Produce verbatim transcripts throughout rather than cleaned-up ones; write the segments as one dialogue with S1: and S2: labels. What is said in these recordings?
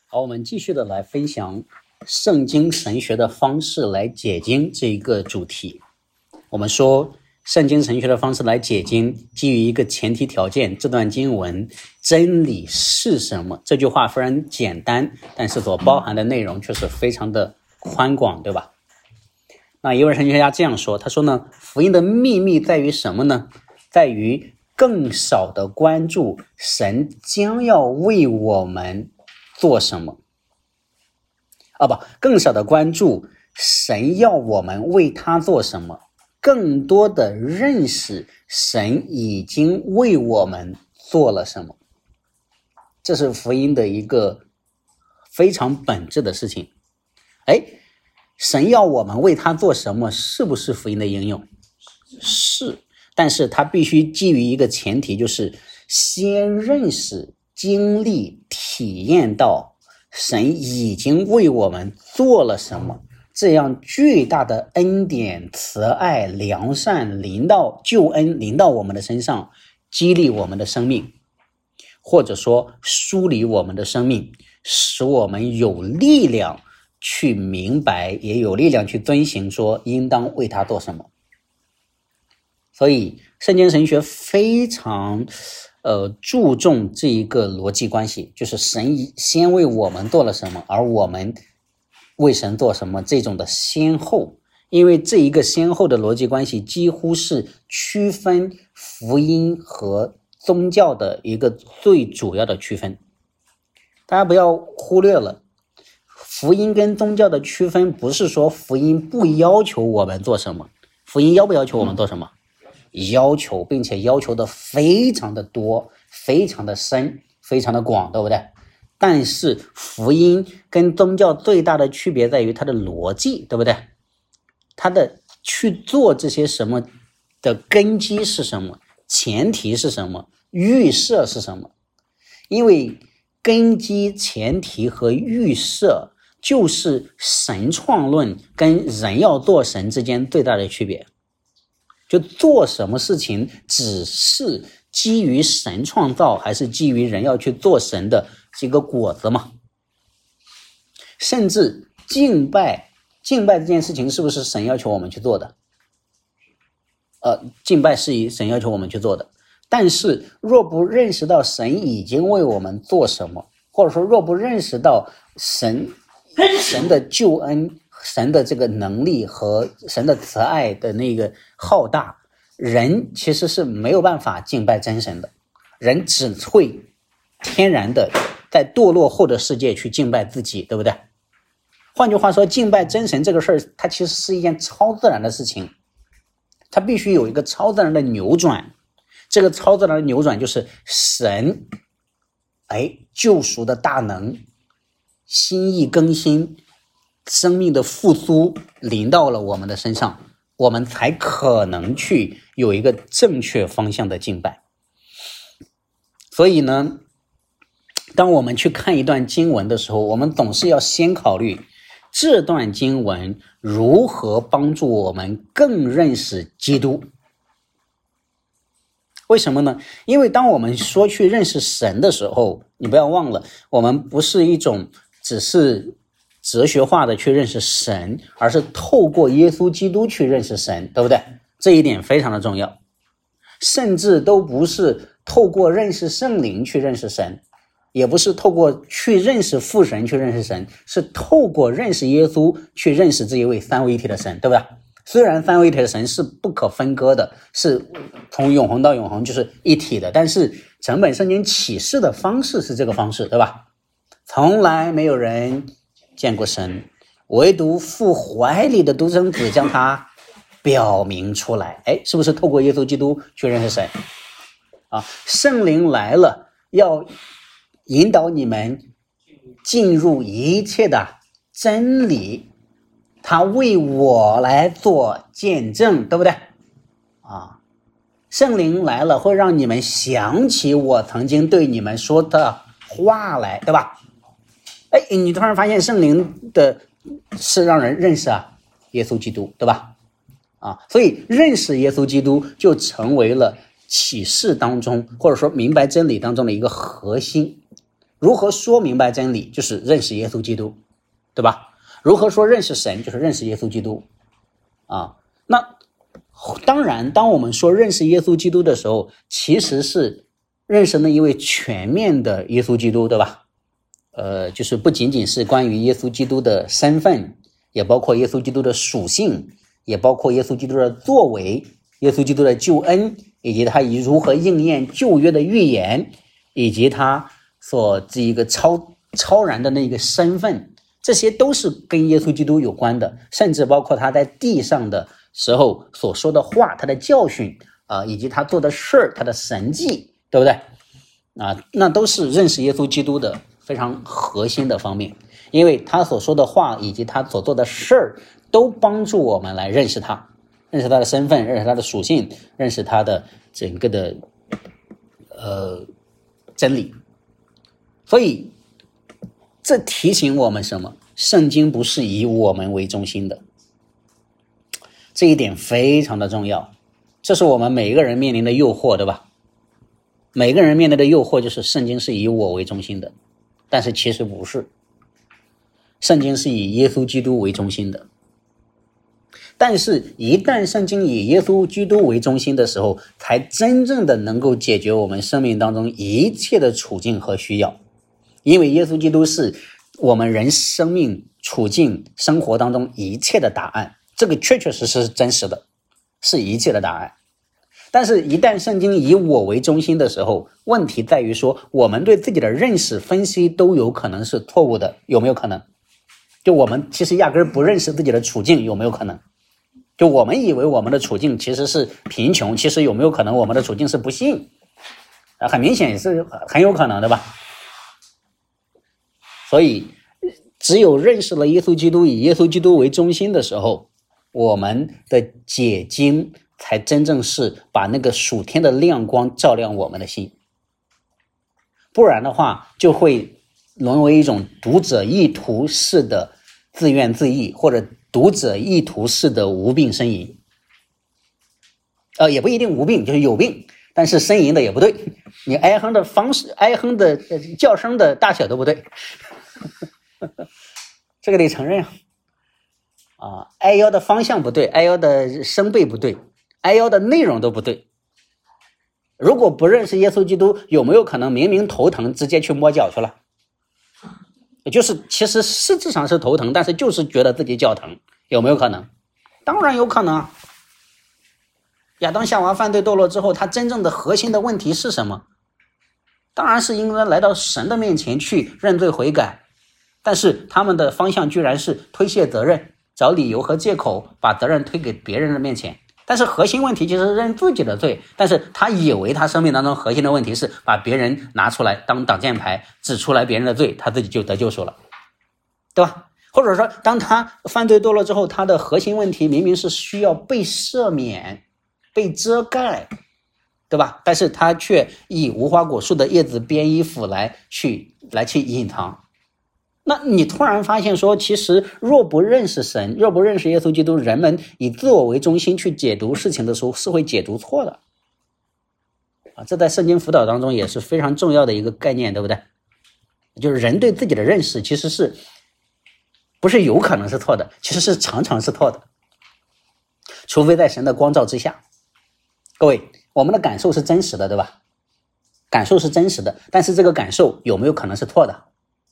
S1: 好，我们继续的来分享圣经神学的方式来解经这一个主题。我们说圣经神学的方式来解经，基于一个前提条件，这段经文真理是什么？这句话非常简单，但是所包含的内容却是非常的宽广，对吧？那一位神学家这样说，他说呢，福音的秘密在于什么呢？在于更少的关注神将要为我们做什么啊，不，更少的关注神要我们为他做什么，更多的认识神已经为我们做了什么。这是福音的一个非常本质的事情。哎，神要我们为他做什么，是不是福音的应用？是，但是它必须基于一个前提，就是先认识、经历、体验到神已经为我们做了什么，这样巨大的恩典、慈爱、良善临到救恩临到我们的身上，激励我们的生命，或者说梳理我们的生命，使我们有力量去明白，也有力量去遵行，说应当为他做什么。所以圣经神学非常呃注重这一个逻辑关系，就是神先为我们做了什么，而我们为神做什么，这种的先后。因为这一个先后的逻辑关系几乎是区分福音和宗教的一个最主要的区分。大家不要忽略了，福音跟宗教的区分不是说福音不要求我们做什么，福音要不要求我们做什么？要求，并且要求的非常的多，非常的深，非常的广，对不对？但是福音跟宗教最大的区别在于它的逻辑，对不对？它的去做这些什么的根基是什么，前提是什么，预设是什么？因为根基、前提和预设就是神创论跟人要做神之间最大的区别。就做什么事情只是基于神创造，还是基于人要去做神的这个果子嘛？甚至敬拜，敬拜这件事情是不是神要求我们去做的？呃，敬拜是神要求我们去做的。但是若不认识到神已经为我们做什么，或者说若不认识到神神的救恩，神的这个能力和神的慈爱的那个浩大，人其实是没有办法敬拜真神的，人只会天然的在堕落后的世界去敬拜自己，对不对？换句话说，敬拜真神这个事儿，它其实是一件超自然的事情，它必须有一个超自然的扭转。这个超自然的扭转就是神哎救赎的大能，心意更新，生命的复苏临到了我们的身上，我们才可能去有一个正确方向的敬拜。所以呢，当我们去看一段经文的时候，我们总是要先考虑这段经文如何帮助我们更认识基督。为什么呢？因为当我们说去认识神的时候，你不要忘了，我们不是一种只是哲学化的去认识神，而是透过耶稣基督去认识神，对不对？这一点非常的重要。甚至都不是透过认识圣灵去认识神，也不是透过去认识父神去认识神，是透过认识耶稣去认识这一位三位一体的神，对不对？虽然三位一体的神是不可分割的，是从永恒到永恒就是一体的，但是整本圣经启示的方式是这个方式，对吧？从来没有人见过神，唯独父怀里的独生子将他表明出来。哎，是不是透过耶稣基督去认识神啊？圣灵来了，要引导你们进入一切的真理，他为我来做见证，对不对啊？圣灵来了，会让你们想起我曾经对你们说的话来，对吧？哎，你突然发现圣灵的是让人认识啊耶稣基督，对吧？啊，所以认识耶稣基督就成为了启示当中，或者说明白真理当中的一个核心。 如何说明白真理，就是认识耶稣基督，对吧？如何说认识神，就是认识耶稣基督啊。那当然，当我们说认识耶稣基督的时候，其实是认识那一位全面的耶稣基督，对吧？呃，就是不仅仅是关于耶稣基督的身份，也包括耶稣基督的属性，也包括耶稣基督的作为，耶稣基督的救恩，以及他以如何应验旧约的预言，以及他所这一个超超然的那个身份，这些都是跟耶稣基督有关的，甚至包括他在地上的时候所说的话，他的教训啊、呃，以及他做的事儿，他的神迹，对不对啊？那都是认识耶稣基督的非常核心的方面，因为他所说的话以及他所做的事儿都帮助我们来认识他，认识他的身份，认识他的属性，认识他的整个的呃真理。所以这提醒我们什么？圣经不是以我们为中心的，这一点非常的重要。这是我们每一个人面临的诱惑，对吧？每个人面临的诱惑就是圣经是以我为中心的，但是其实不是，圣经是以耶稣基督为中心的。但是一旦圣经以耶稣基督为中心的时候，才真正的能够解决我们生命当中一切的处境和需要。因为耶稣基督是我们人生命处境生活当中一切的答案，这个确确实实是真实的，是一切的答案。但是一旦圣经以我为中心的时候，问题在于说我们对自己的认识分析都有可能是错误的，有没有可能？就我们其实压根不认识自己的处境，有没有可能？就我们以为我们的处境其实是贫穷，其实有没有可能我们的处境是不幸？啊，很明显也是很有可能的吧。所以只有认识了耶稣基督，以耶稣基督为中心的时候，我们的解经才真正是把那个属天的亮光照亮我们的心。不然的话就会沦为一种读者意图式的自怨自艾，或者读者意图式的无病呻吟。呃，也不一定无病，就是有病，但是呻吟的也不对，你哀哼的方式，哀哼的叫声的大小都不对。这个得承认啊，哀腰的方向不对，哀腰的声贝不对，哀腰的内容都不对。如果不认识耶稣基督，有没有可能明明头疼直接去摸脚去了？也就是其实实质上是头疼，但是就是觉得自己脚疼，有没有可能？当然有可能啊。亚当夏娃犯罪堕落之后，他真正的核心的问题是什么？当然是应该来到神的面前去认罪悔改，但是他们的方向居然是推卸责任，找理由和借口把责任推给别人的面前。但是核心问题其实是认自己的罪，但是他以为他生命当中核心的问题是把别人拿出来当挡箭牌，指出来别人的罪，他自己就得救赎了，对吧？或者说当他犯罪堕落之后，他的核心问题明明是需要被赦免，被遮盖，对吧？但是他却以无花果树的叶子编衣服来去来去隐藏。那你突然发现说，其实若不认识神，若不认识耶稣基督，人们以自我为中心去解读事情的时候是会解读错的啊！这在圣经辅导当中也是非常重要的一个概念，对不对？就是人对自己的认识其实是不是有可能是错的，其实是常常是错的，除非在神的光照之下。各位，我们的感受是真实的，对吧？感受是真实的，但是这个感受有没有可能是错的？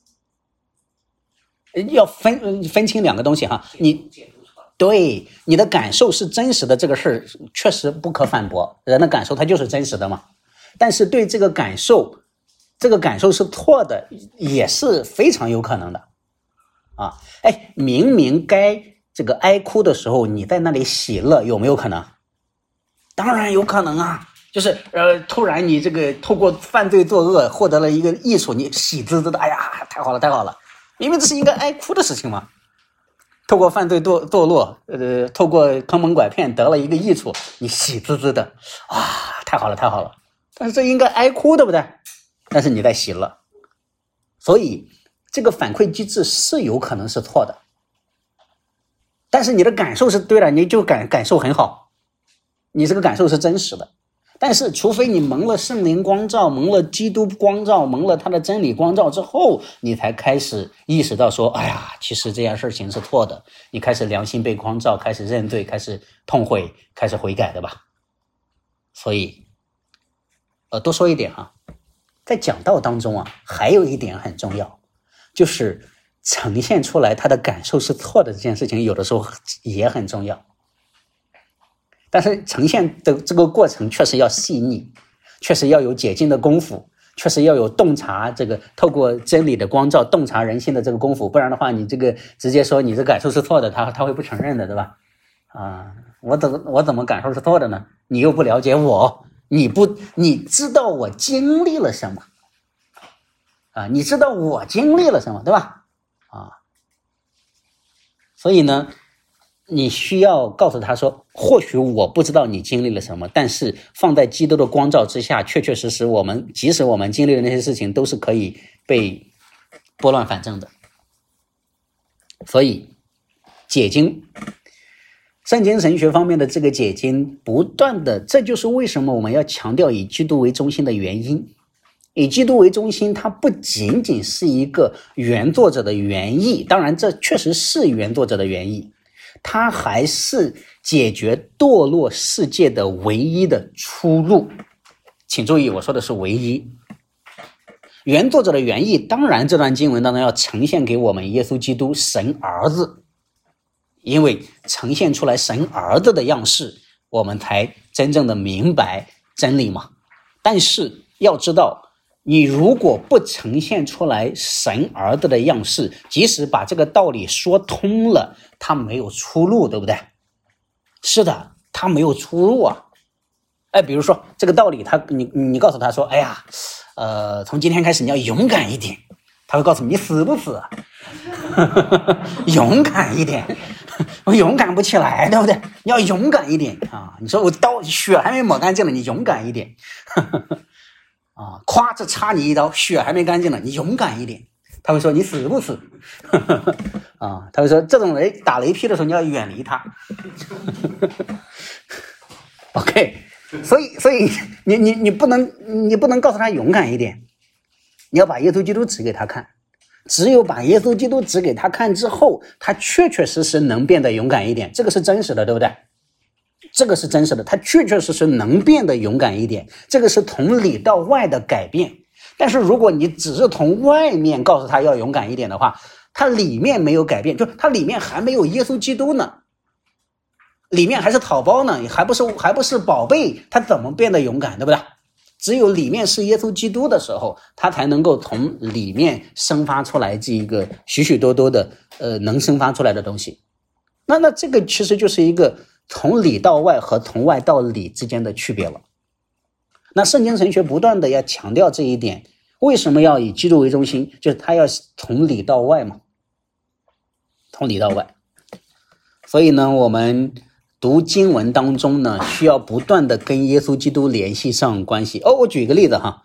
S1: 要分分清两个东西哈，你对你的感受是真实的这个事儿确实不可反驳，人的感受它就是真实的嘛。但是对这个感受，这个感受是错的，也是非常有可能的啊。哎，明明该这个哀哭的时候，你在那里喜乐，有没有可能？当然有可能啊，就是呃，突然你这个透过犯罪作恶获得了一个益处，你喜滋滋的，哎呀，太好了，太好了。因为这是一个哀哭的事情嘛，透过犯罪堕堕落，呃，透过坑蒙拐骗得了一个益处，你喜滋滋的，啊，太好了，太好了。但是这应该哀哭，对不对？但是你在喜乐，所以这个反馈机制是有可能是错的，但是你的感受是对了，你就感感受很好，你这个感受是真实的。 但是除非你蒙了圣灵光照，蒙了基督光照，蒙了他的真理光照之后，你才开始意识到说，哎呀，其实这件事情是错的，你开始良心被光照，开始认罪，开始痛悔，开始悔改的吧。所以呃，多说一点哈，在讲道当中啊，还有一点很重要，就是呈现出来他的感受是错的这件事情，有的时候也很重要。但是呈现的这个过程确实要细腻，确实要有解经的功夫，确实要有洞察这个透过真理的光照洞察人心的这个功夫，不然的话你这个直接说你这感受是错的，他他会不承认的，对吧？啊，我怎么我怎么感受是错的呢？你又不了解我，你不你知道我经历了什么啊？你知道我经历了什么，对吧？啊，所以呢你需要告诉他说，或许我不知道你经历了什么，但是放在基督的光照之下，确确实实我们即使我们经历的那些事情都是可以被拨乱反正的。所以解经圣经神学方面的这个解经不断的，这就是为什么我们要强调以基督为中心的原因。以基督为中心，它不仅仅是一个原作者的原意，当然这确实是原作者的原意，它还是解决堕落世界的唯一的出路。请注意，我说的是唯一。原作者的原意，当然这段经文当中要呈现给我们耶稣基督神儿子，因为呈现出来神儿子的样式，我们才真正的明白真理嘛。但是要知道，你如果不呈现出来神儿子的样式，即使把这个道理说通了，它没有出路，对不对？是的，它没有出路啊。哎，比如说这个道理，他你你告诉他说，哎呀，呃，从今天开始你要勇敢一点，他会告诉你，你死不死啊？勇敢一点，我勇敢不起来，对不对？你要勇敢一点啊！你说我刀血还没抹干净了，你勇敢一点。啊，夸这插你一刀，血还没干净呢，你勇敢一点。他会说你死不死？啊，他会说这种雷打雷劈的时候你要远离他。OK， 所以所以你你你不能你不能告诉他勇敢一点，你要把耶稣基督指给他看。只有把耶稣基督指给他看之后，他确确实实能变得勇敢一点，这个是真实的，对不对？这个是真实的，他确确实实能变得勇敢一点，这个是从里到外的改变。但是如果你只是从外面告诉他要勇敢一点的话，他里面没有改变，就他里面还没有耶稣基督呢，里面还是草包呢，还不是还不是宝贝，他怎么变得勇敢，对不对？只有里面是耶稣基督的时候，他才能够从里面生发出来这一个许许多多的呃能生发出来的东西。那那这个其实就是一个从里到外和从外到里之间的区别了。那圣经神学不断的要强调这一点，为什么要以基督为中心？就是他要从里到外嘛，从里到外。所以呢，我们读经文当中呢，需要不断的跟耶稣基督联系上关系。哦，我举一个例子哈，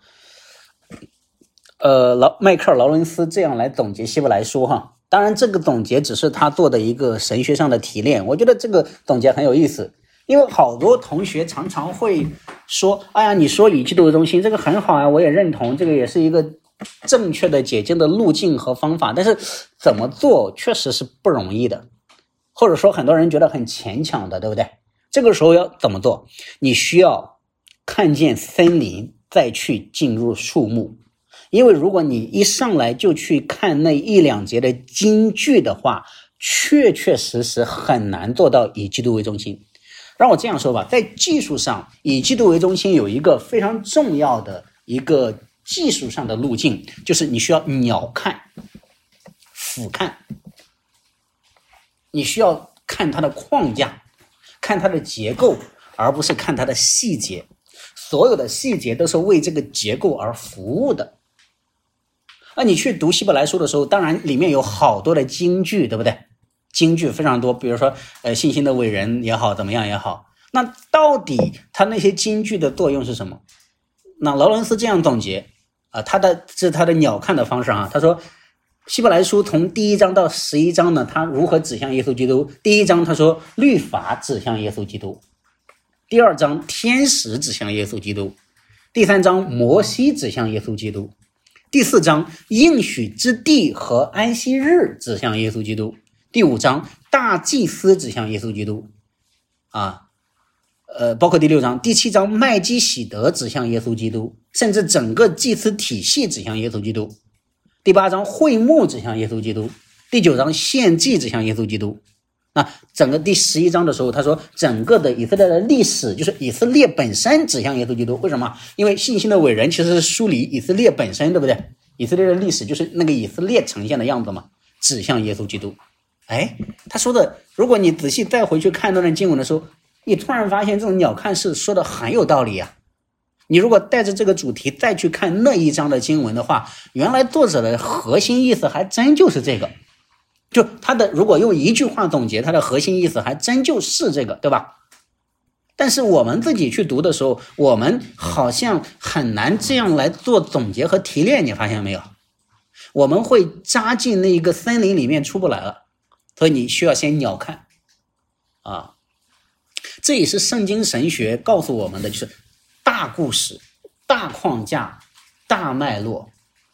S1: 呃，劳迈克尔劳伦斯这样来总结希伯来书哈。当然，这个总结只是他做的一个神学上的提炼，我觉得这个总结很有意思。因为好多同学常常会说，哎呀，你说以基督为中心，这个很好啊，我也认同，这个也是一个正确的解经的路径和方法，但是怎么做确实是不容易的。或者说很多人觉得很牵强的，对不对？这个时候要怎么做？你需要看见森林，再去进入树木。因为如果你一上来就去看那一两节的金句的话，确确实实很难做到以基督为中心。让我这样说吧，在技术上，以基督为中心有一个非常重要的一个技术上的路径，就是你需要鸟看、俯瞰。你需要看它的框架，看它的结构，而不是看它的细节。所有的细节都是为这个结构而服务的。那你去读希伯来书的时候，当然里面有好多的金句，对不对？金句非常多，比如说呃信心的伟人也好，怎么样也好。那到底他那些金句的作用是什么？那劳伦斯这样总结啊、呃，他的这是他的鸟看的方式啊，他说希伯来书从第一章到十一章呢，他如何指向耶稣基督？第一章他说律法指向耶稣基督， 第二章天使指向耶稣基督，第三章摩西指向耶稣基督，第四章应许之地和安息日指向耶稣基督，第五章大祭司指向耶稣基督啊，呃，包括第六章、第七章麦基洗德指向耶稣基督，甚至整个祭司体系指向耶稣基督。第八章会幕指向耶稣基督，第九章献祭指向耶稣基督。那整个第十一章的时候，他说整个的以色列的历史就是以色列本身指向耶稣基督。为什么？因为信心的伟人其实是梳理以色列本身，对不对？以色列的历史就是那个以色列呈现的样子嘛，指向耶稣基督。哎，他说的，如果你仔细再回去看那段经文的时候，你突然发现这种鸟瞰式说的很有道理啊。你如果带着这个主题再去看那一章的经文的话，原来作者的核心意思还真就是这个。就他的如果用一句话总结，他的核心意思还真就是这个，对吧？但是我们自己去读的时候，我们好像很难这样来做总结和提炼，你发现没有？我们会扎进那个森林里面出不来了，所以你需要先鸟瞰啊。这也是圣经神学告诉我们的，就是大故事、大框架、大脉络。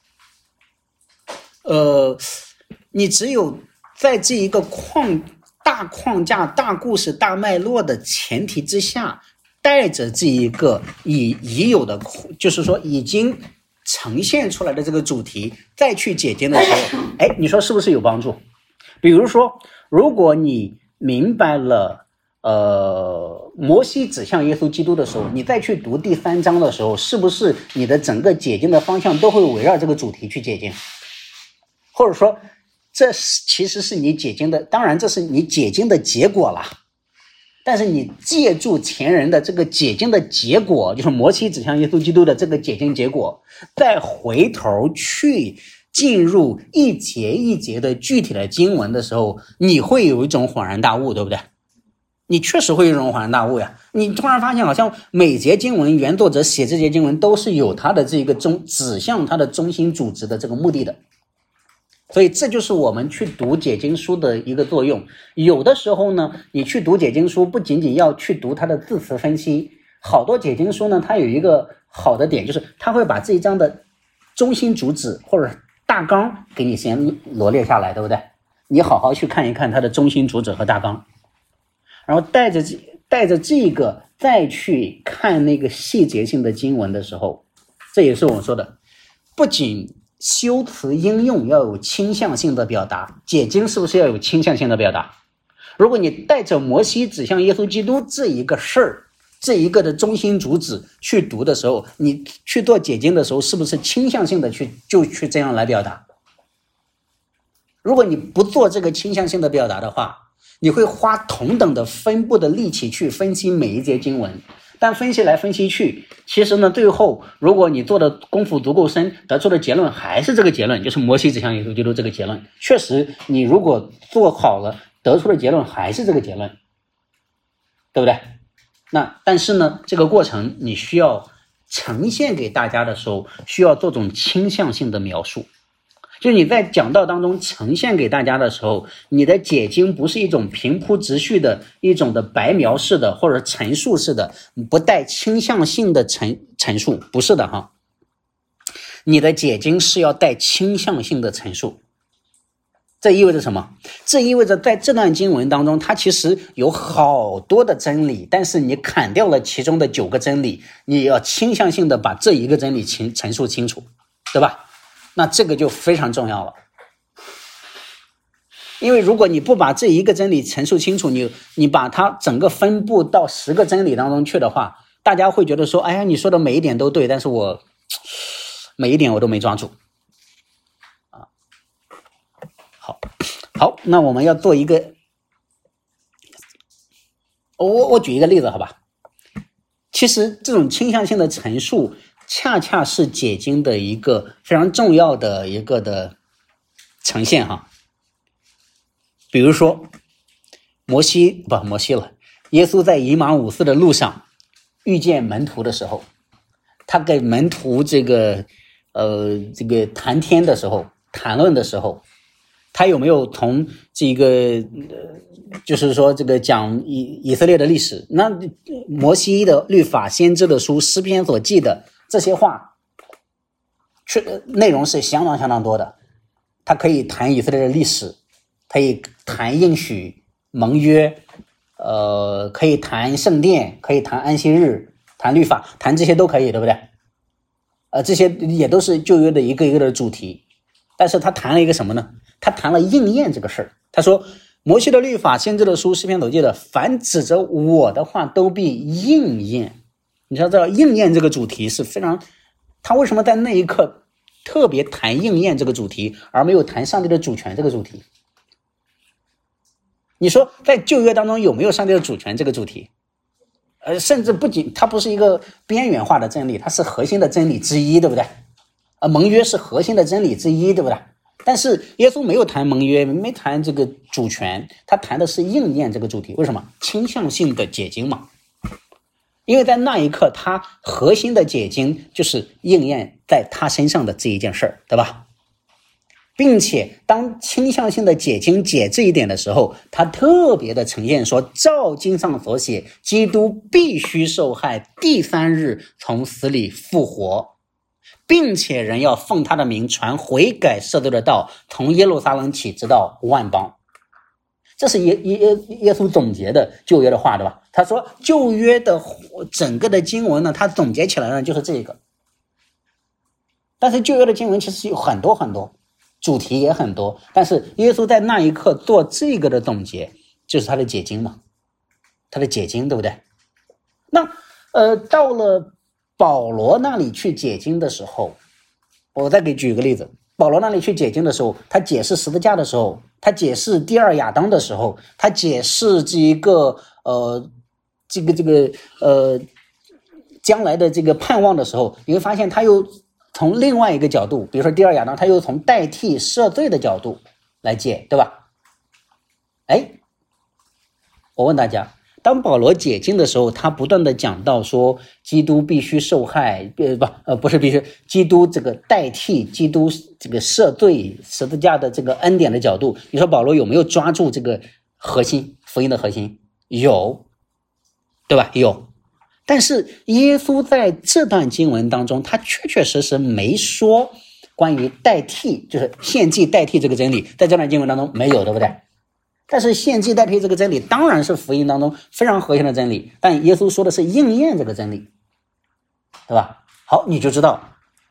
S1: 呃，你只有在这一个框大框架、大故事、大脉络的前提之下，带着这一个已已有的，就是说已经呈现出来的这个主题再去解经的时候，哎，你说是不是有帮助？比如说，如果你明白了呃，摩西指向耶稣基督的时候，你再去读第三章的时候，是不是你的整个解经的方向都会围绕这个主题去解经？或者说这其实是你解经的，当然这是你解经的结果啦，但是你借助前人的这个解经的结果，就是摩西指向耶稣基督的这个解经结果，再回头去进入一节一节的具体的经文的时候，你会有一种恍然大悟，对不对？你确实会有一种恍然大悟呀！你突然发现，好像每节经文原作者写这节经文都是有他的这个中指向他的中心主旨的这个目的的，所以这就是我们去读解经书的一个作用。有的时候呢，你去读解经书，不仅仅要去读它的字词分析，好多解经书呢，它有一个好的点，就是它会把这一章的中心主旨或者大纲给你先罗列下来，对不对？你好好去看一看它的中心主旨和大纲。然后带着带着这个再去看那个细节性的经文的时候，这也是我说的，不仅修辞应用要有倾向性的表达，解经是不是要有倾向性的表达？如果你带着摩西指向耶稣基督这一个事儿，这一个的中心主旨去读的时候，你去做解经的时候，是不是倾向性的去就去这样来表达？如果你不做这个倾向性的表达的话，你会花同等的分布的力气去分析每一节经文，但分析来分析去，其实呢，最后如果你做的功夫足够深，得出的结论还是这个结论，就是摩西指向耶稣基督这个结论。确实，你如果做好了，得出的结论还是这个结论，对不对？那但是呢，这个过程你需要呈现给大家的时候，需要做种倾向性的描述。就是你在讲道当中呈现给大家的时候，你的解经不是一种平铺直叙的一种的白描式的或者陈述式的，不带倾向性的陈陈述，不是的哈。你的解经是要带倾向性的陈述。这意味着什么？这意味着在这段经文当中，它其实有好多的真理，但是你砍掉了其中的九个真理，你要倾向性的把这一个真理陈述清楚，对吧？那这个就非常重要了。因为如果你不把这一个真理陈述清楚，你你把它整个分布到十个真理当中去的话，大家会觉得说，哎呀，你说的每一点都对，但是我每一点我都没抓住啊。好好，那我们要做一个，我我举一个例子好吧。其实这种倾向性的陈述恰恰是解经的一个非常重要的一个的呈现哈。比如说摩西不摩西了，耶稣在以马忤斯的路上遇见门徒的时候，他给门徒这个呃这个谈天的时候，谈论的时候， 他有没有同这个呃，就是说这个讲以以色列的历史？那摩西的律法、先知的书、诗篇所记的这些话，确内容是相当相当多的。他可以谈以色列的历史，可以谈应许、盟约，呃，可以谈圣殿，可以谈安息日，谈律法，谈这些都可以，对不对？呃，这些也都是旧约的一个一个的主题。但是他谈了一个什么呢？他谈了应验这个事儿。他说摩西的律法、先知的书、诗篇所记的，凡指着我的话都必应验。你知道这应验这个主题是非常，他为什么在那一刻特别谈应验这个主题，而没有谈上帝的主权这个主题？你说在旧约当中有没有上帝的主权这个主题？呃，甚至不仅它不是一个边缘化的真理，它是核心的真理之一，对不对？呃，盟约是核心的真理之一，对不对？但是耶稣没有谈盟约，没谈这个主权，他谈的是应验这个主题。为什么？倾向性的解经嘛。因为在那一刻，他核心的解经就是应验在他身上的这一件事儿，对吧？并且当倾向性的解经解这一点的时候，他特别的呈现说，照经上所写，基督必须受害，第三日从死里复活，并且人要奉他的名传悔改赦罪的道，从耶路撒冷起，直到万邦。这是耶耶耶稣总结的旧约的话，对吧？他说旧约的整个的经文呢，他总结起来呢就是这个。但是旧约的经文其实有很多很多，主题也很多，但是耶稣在那一刻做这个的总结，就是他的解经嘛，他的解经，对不对？那呃，到了保罗那里去解经的时候，我再给举个例子。保罗那里去解经的时候，他解释十字架的时候，他解释第二亚当的时候，他解释这一个呃这个这个呃将来的这个盼望的时候，你会发现他又从另外一个角度，比如说第二亚当，他又从代替赦罪的角度来解，对吧？哎，我问大家，当保罗解经的时候，他不断的讲到说基督必须受害，呃不呃不是必须，基督这个代替基督这个赦罪十字架的这个恩典的角度，你说保罗有没有抓住这个核心，福音的核心？有，对吧？有。但是耶稣在这段经文当中，他确确实实没说关于代替，就是献祭代替这个真理，在这段经文当中没有，对不对？但是献祭代替这个真理当然是福音当中非常核心的真理，但耶稣说的是应验这个真理，对吧？好，你就知道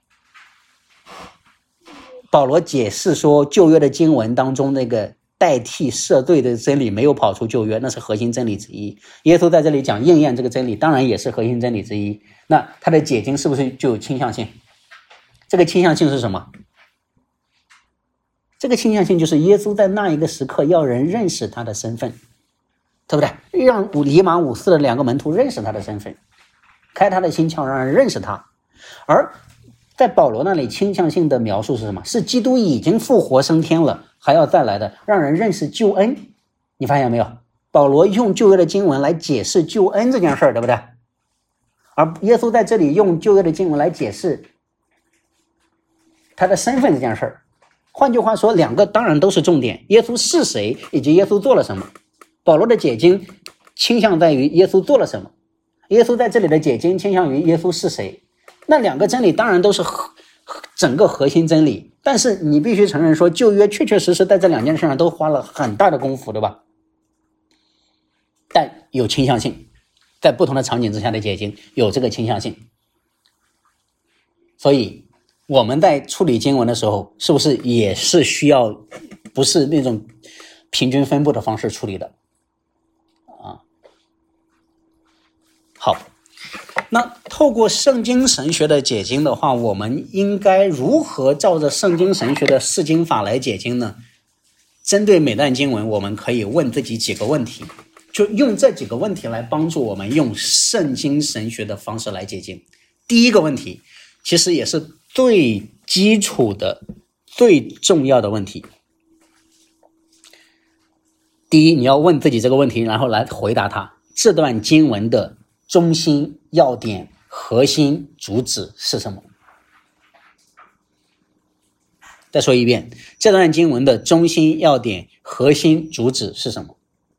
S1: 保罗解释说旧约的经文当中那个代替赦罪的真理没有跑出旧约，那是核心真理之一。耶稣在这里讲应验这个真理，当然也是核心真理之一。那他的解经是不是就有倾向性？这个倾向性是什么？这个倾向性就是耶稣在那一个时刻要人认识他的身份，对不对？让以马忤斯的两个门徒认识他的身份，开他的心窍，让人认识他。而在保罗那里倾向性的描述是什么？是基督已经复活升天了，还要再来的，让人认识救恩。你发现没有？保罗用旧约的经文来解释救恩这件事儿，对不对？而耶稣在这里用旧约的经文来解释他的身份这件事儿。换句话说，两个当然都是重点，耶稣是谁以及耶稣做了什么。保罗的解经倾向在于耶稣做了什么，耶稣在这里的解经倾向于耶稣是谁。那两个真理当然都是核整个核心真理，但是你必须承认说旧约确确实实在这两件事上都花了很大的功夫，对吧？但有倾向性，在不同的场景之下的解经有这个倾向性。所以我们在处理经文的时候，是不是也是需要不是那种平均分布的方式处理的啊？好，那透过圣经神学的解经的话，我们应该如何照着圣经神学的释经法来解经呢？针对每段经文，我们可以问自己几个问题，就用这几个问题来帮助我们用圣经神学的方式来解经。第一个问题，其实也是最基础的、最重要的问题。第一，你要问自己这个问题，然后来回答它。这段经文的中心、要点、核心、主旨是什么？ 再说一遍，这段经文的中心要点、核心主旨是什么？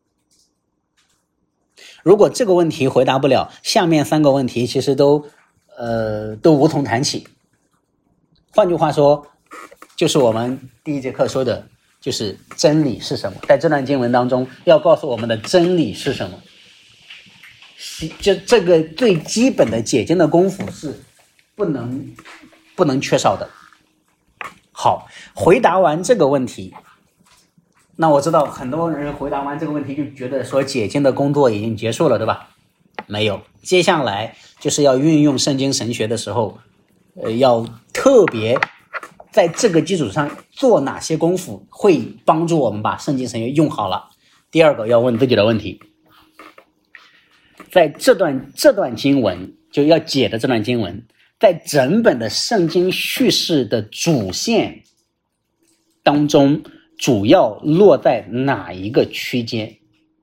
S1: 如果这个问题回答不了，下面三个问题其实都呃都无从谈起。换句话说，就是我们第一节课说的，就是真理是什么？在这段经文当中，要告诉我们的真理是什么？就这个最基本的解经的功夫是不能不能缺少的。好，回答完这个问题，那我知道很多人回答完这个问题就觉得说解经的工作已经结束了，对吧？没有，接下来就是要运用圣经神学的时候，呃，要特别在这个基础上做哪些功夫，会帮助我们把圣经神学用好了。第二个要问自己的问题，在这段这段经文就要解的这段经文，在整本的圣经叙事的主线当中，主要落在哪一个区间？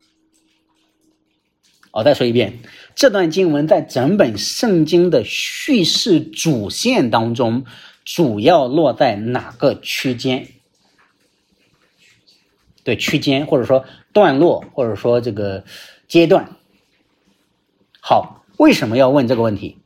S1: 我再说一遍，这段经文在整本圣经的叙事主线当中，主要落在哪个区间？对，区间或者说段落，或者说这个阶段。好，为什么要问这个问题？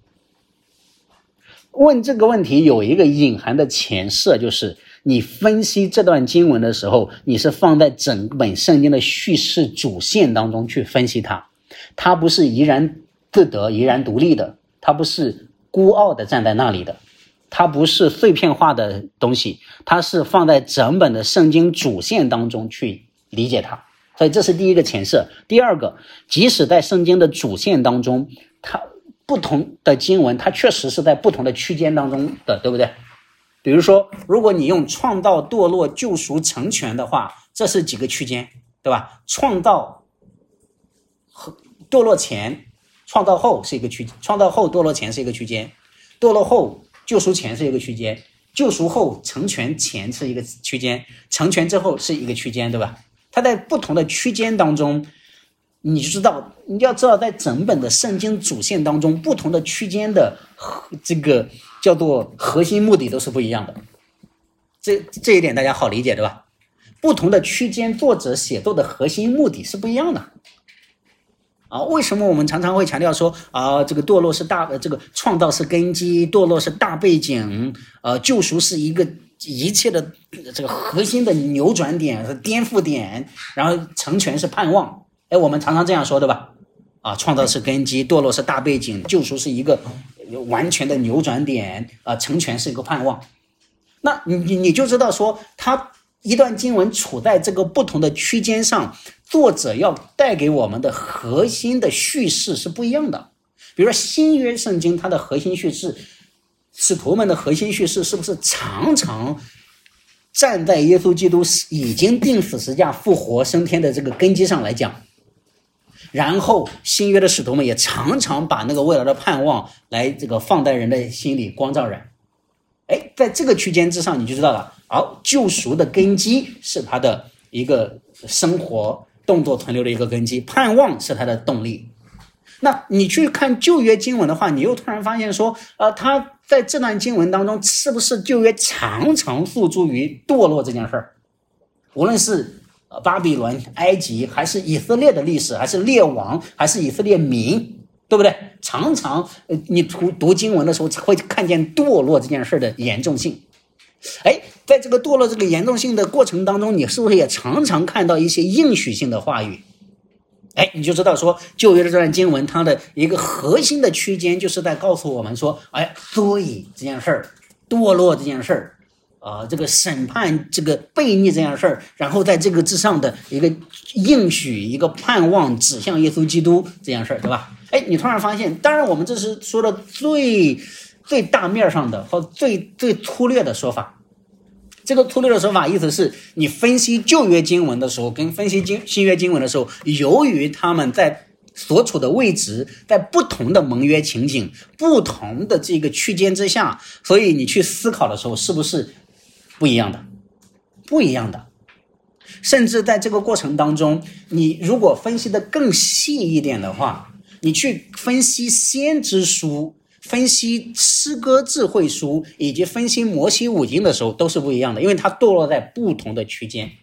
S1: 问这个问题有一个隐含的前设，就是你分析这段经文的时候，你是放在整本圣经的叙事主线当中去分析它，它不是怡然自得、怡然独立的，它不是孤傲的站在那里的，它不是碎片化的东西，它是放在整本的圣经主线当中去理解它。所以这是第一个前设。第二个，即使在圣经的主线当中，它不同的经文，它确实是在不同的区间当中的，对不对？比如说，如果你用创造、堕落、救赎、成全的话，这是几个区间，对吧？创造和堕落前、创造后是一个区间，创造后堕落前是一个区间，堕落后救赎前是一个区间，救赎后成全前是一个区间，成全之后是一个区间，对吧？它在不同的区间当中，你就知道，你要知道，在整本的圣经主线当中，不同的区间的这个叫做核心目的都是不一样的。这这一点大家好理解，对吧？不同的区间，作者写作的核心目的是不一样的。啊，为什么我们常常会强调说啊，这个堕落是大，这个创造是根基，堕落是大背景，呃，救赎是一个一切的这个核心的扭转点和颠覆点，然后成全是盼望。哎，我们常常这样说，对吧？啊，创造是根基，堕落是大背景，救赎是一个完全的扭转点，啊，成全是一个盼望。那你你就知道说，他一段经文处在这个不同的区间上，作者要带给我们的核心的叙事是不一样的。比如说新约圣经，它的核心叙事，使徒们的核心叙事是不是常常站在耶稣基督已经钉死十架复活升天的这个根基上来讲？然后新约的使徒们也常常把那个未来的盼望来这个放在人的心里光照人。哎，在这个区间之上，你就知道了，好，救赎的根基是他的一个生活动作存留的一个根基，盼望是他的动力。那你去看旧约经文的话，你又突然发现说，呃，他在这段经文当中，是不是旧约常常诉诸于堕落这件事儿？无论是巴比伦、埃及，还是以色列的历史，还是列王，还是以色列民，对不对？常常呃，你读读经文的时候会看见堕落这件事的严重性。哎，在这个堕落这个严重性的过程当中，你是不是也常常看到一些应许性的话语？哎，你就知道说旧约的这段经文，它的一个核心的区间就是在告诉我们说，哎，罪这件事儿，堕落这件事儿，啊，这个审判这个悖逆这件事儿，然后在这个之上的一个应许，一个盼望指向耶稣基督这件事儿，对吧？哎，你突然发现，当然我们这是说的最最大面上的和最最粗略的说法。这个粗略的说法意思是你分析旧约经文的时候跟分析经新约经文的时候，由于他们在所处的位置在不同的盟约情景，不同的这个区间之下，所以你去思考的时候是不是不一样的？不一样的。甚至在这个过程当中，你如果分析的更细一点的话，你去分析先知书分析诗歌智慧书以及分析摩西五经的时候都是不一样的，因为它堕落在不同的区间。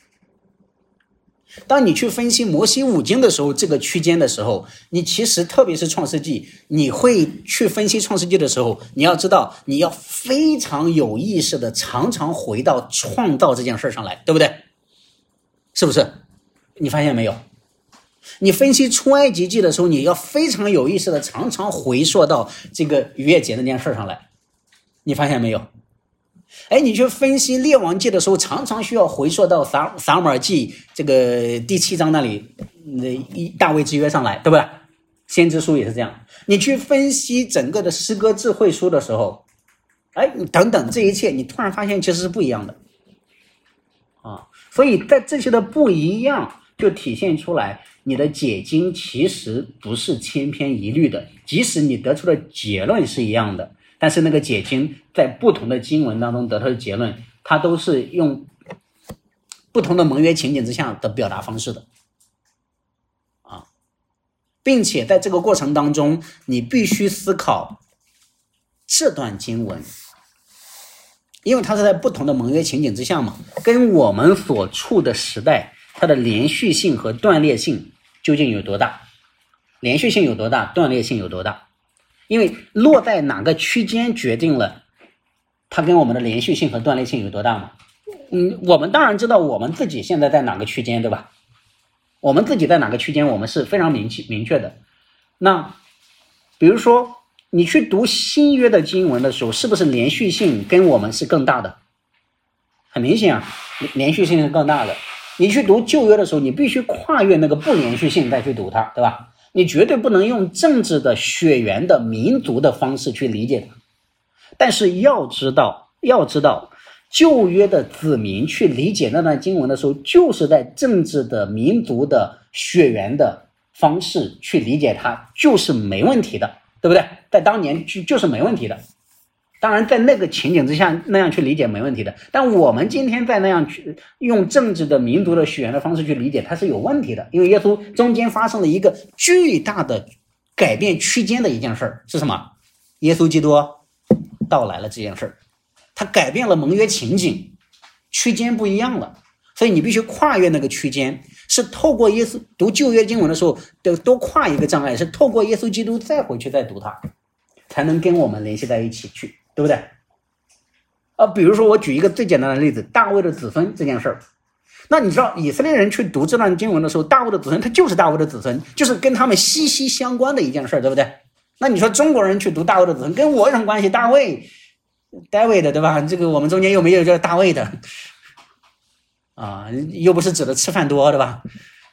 S1: 当你去分析摩西五经的时候，这个区间的时候，你其实特别是创世纪，你会去分析创世纪的时候，你要知道你要非常有意识的常常回到创造这件事上来，对不对？是不是？你发现没有？你分析出埃及记的时候，你要非常有意识的常常回溯到这个逾越节那件事上来，你发现没有？哎，你去分析列王记的时候，常常需要回溯到撒撒母耳记这个第七章那里，呃，大卫之约上来，对不对？先知书也是这样。你去分析整个的诗歌智慧书的时候，哎，等等这一切，你突然发现其实是不一样的啊。所以在这些的不一样，就体现出来你的解经其实不是千篇一律的，即使你得出的结论是一样的。但是那个解经在不同的经文当中得出的结论，它都是用不同的盟约情景之下的表达方式的啊，并且在这个过程当中，你必须思考这段经文，因为它是在不同的盟约情景之下嘛，跟我们所处的时代，它的连续性和断裂性究竟有多大？连续性有多大？断裂性有多大？因为落在哪个区间决定了它跟我们的连续性和断裂性有多大嘛。嗯，我们当然知道我们自己现在在哪个区间，对吧？我们自己在哪个区间，我们是非常明确明确的。那比如说你去读新约的经文的时候，是不是连续性跟我们是更大的？很明显啊，连续性是更大的。你去读旧约的时候，你必须跨越那个不连续性再去读它，对吧？你绝对不能用政治的血缘的民族的方式去理解它。但是要知道要知道旧约的子民去理解那段经文的时候，就是在政治的民族的血缘的方式去理解它，就是没问题的，对不对？在当年就就是没问题的。当然在那个情景之下那样去理解没问题的，但我们今天在那样去用政治的民族的血缘的方式去理解，它是有问题的。因为耶稣中间发生了一个巨大的改变区间的一件事是什么？耶稣基督到来了这件事，它改变了盟约情景，区间不一样了，所以你必须跨越那个区间，是透过耶稣读旧约经文的时候得多跨一个障碍，是透过耶稣基督再回去再读它，才能跟我们联系在一起去，对不对？啊，比如说我举一个最简单的例子，大卫的子孙这件事儿。那你知道以色列人去读这段经文的时候，大卫的子孙他就是大卫的子孙，就是跟他们息息相关的一件事，对不对？那你说中国人去读大卫的子孙，跟我有什么关系？大卫 David 的，对吧？这个我们中间又没有叫大卫的啊，又不是指的吃饭多，对吧？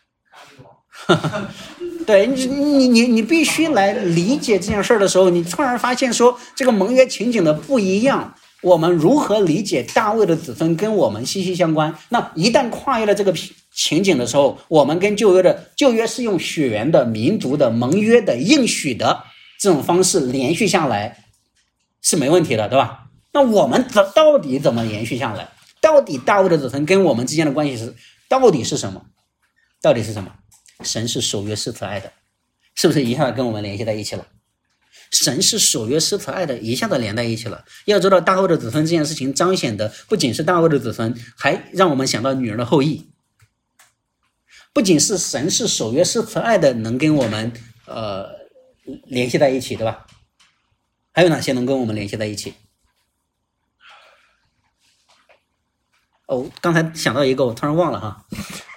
S1: 对，你你你你必须来理解这件事的时候，你突然发现说这个盟约情景的不一样，我们如何理解大卫的子孙跟我们息息相关？那一旦跨越了这个情景的时候，我们跟旧约的旧约是用血缘的、民族的、盟约的、应许的这种方式连续下来是没问题的，对吧？那我们到底怎么连续下来？到底大卫的子孙跟我们之间的关系是到底是什么？到底是什么？神是守约施慈爱的，是不是一下子跟我们联系在一起了？神是守约施慈爱的，一下子连在一起了。要知道大卫的子孙这件事情彰显的不仅是大卫的子孙，还让我们想到女人的后裔。不仅是神是守约施慈爱的能跟我们呃联系在一起，对吧？还有哪些能跟我们联系在一起？哦，刚才想到一个我突然忘了哈。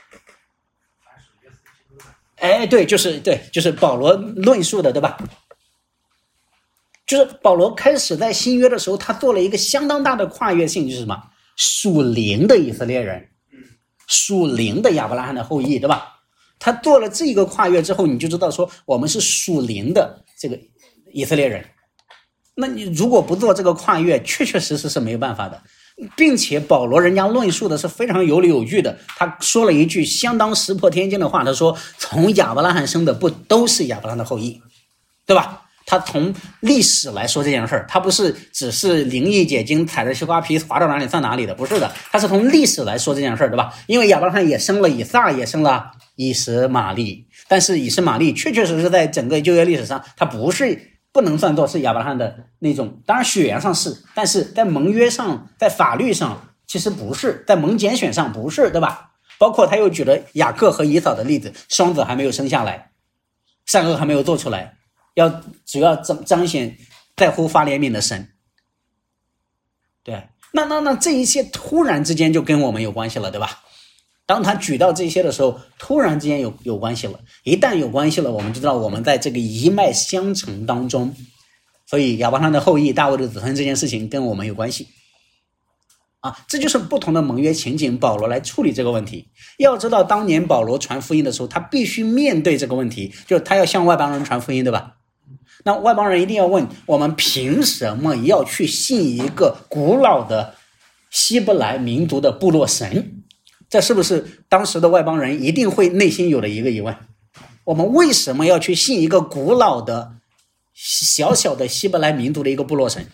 S1: 哎，对，就是对，就是保罗论述的，对吧？就是保罗开始在新约的时候，他做了一个相当大的跨越性，就是什么？属灵的以色列人，属灵的亚伯拉罕的后裔，对吧？他做了这个跨越之后，你就知道说我们是属灵的这个以色列人。那你如果不做这个跨越，确确实实是没有办法的。并且保罗人家论述的是非常有理有据的，他说了一句相当石破天惊的话，他说从亚伯拉罕生的不都是亚伯拉罕的后裔，对吧？他从历史来说这件事儿，他不是只是灵异解经踩着西瓜皮滑到哪里算哪里的，不是的，他是从历史来说这件事儿，对吧？因为亚伯拉罕也生了以撒，也生了以实玛利，但是以实玛利确确实实在整个旧约历史上他不是不能算作是亚伯拉罕的那种，当然血缘上是，但是在盟约上，在法律上其实不是，在盟拣选上不是，对吧？包括他又举了雅各和以扫的例子，双子还没有生下来，善恶还没有做出来，要主要彰彰显在乎发怜悯的神。对，那那那这一切突然之间就跟我们有关系了，对吧？当他举到这些的时候，突然之间有有关系了。一旦有关系了，我们就知道我们在这个一脉相承当中，所以亚伯拉罕的后裔、大卫的子孙这件事情跟我们有关系啊。这就是不同的盟约情景，保罗来处理这个问题。要知道，当年保罗传福音的时候，他必须面对这个问题，就是他要向外邦人传福音，对吧？那外邦人一定要问，我们凭什么要去信一个古老的希伯来民族的部落神？这是不是当时的外邦人一定会内心有的一个疑问？我们为什么要去信一个古老的小小的希伯来民族的一个部落神？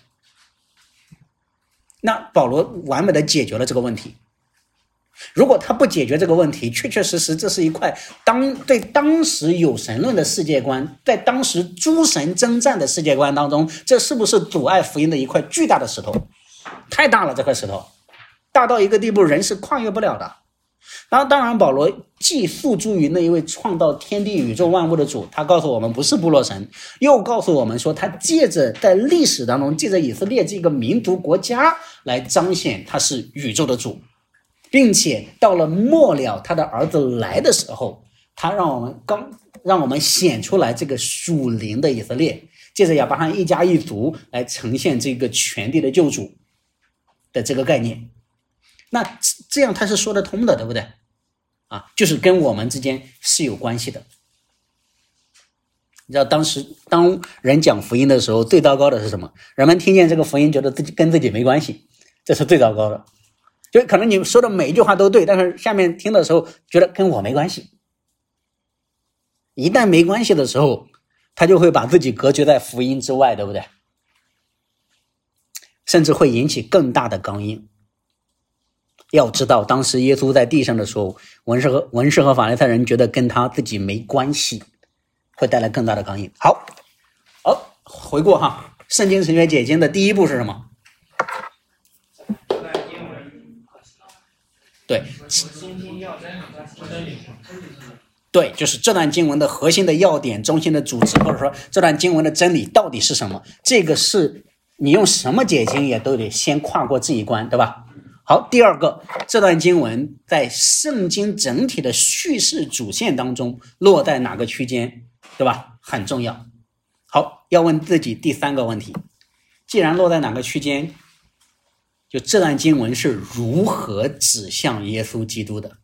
S1: 那保罗完美的解决了这个问题。如果他不解决这个问题，确确实实这是一块当对当时有神论的世界观，在当时诸神征战的世界观当中，这是不是阻碍福音的一块巨大的石头？太大了，这块石头大到一个地步，人是跨越不了的。然后当然保罗既诉诸于那一位创造天地宇宙万物的主，他告诉我们不是部落神，又告诉我们说他借着在历史当中借着以色列这个民族国家来彰显他是宇宙的主，并且到了末了他的儿子来的时候，他让我们刚让我们显出来这个属灵的以色列，借着亚伯拉罕一家一族来呈现这个全地的救主的这个概念。那这样他是说得通的，对不对啊？就是跟我们之间是有关系的。你知道当时当人讲福音的时候，最糟糕的是什么？人们听见这个福音觉得自己跟自己没关系，这是最糟糕的。就可能你说的每一句话都对，但是下面听的时候觉得跟我没关系。一旦没关系的时候，他就会把自己隔绝在福音之外，对不对？甚至会引起更大的刚硬。要知道当时耶稣在地上的时候，文士和文士和法利赛人觉得跟他自己没关系，会带来更大的刚硬。好，好，回顾哈，圣经神学解经的第一步是什么？对，对，就是这段经文的核心的要点、中心的主旨，或者说这段经文的真理到底是什么？这个是你用什么解经也都得先跨过这一关，对吧？好，第二个，这段经文在圣经整体的叙事主线当中落在哪个区间，对吧？很重要。好，要问自己第三个问题，既然落在哪个区间，就这段经文是如何指向耶稣基督的？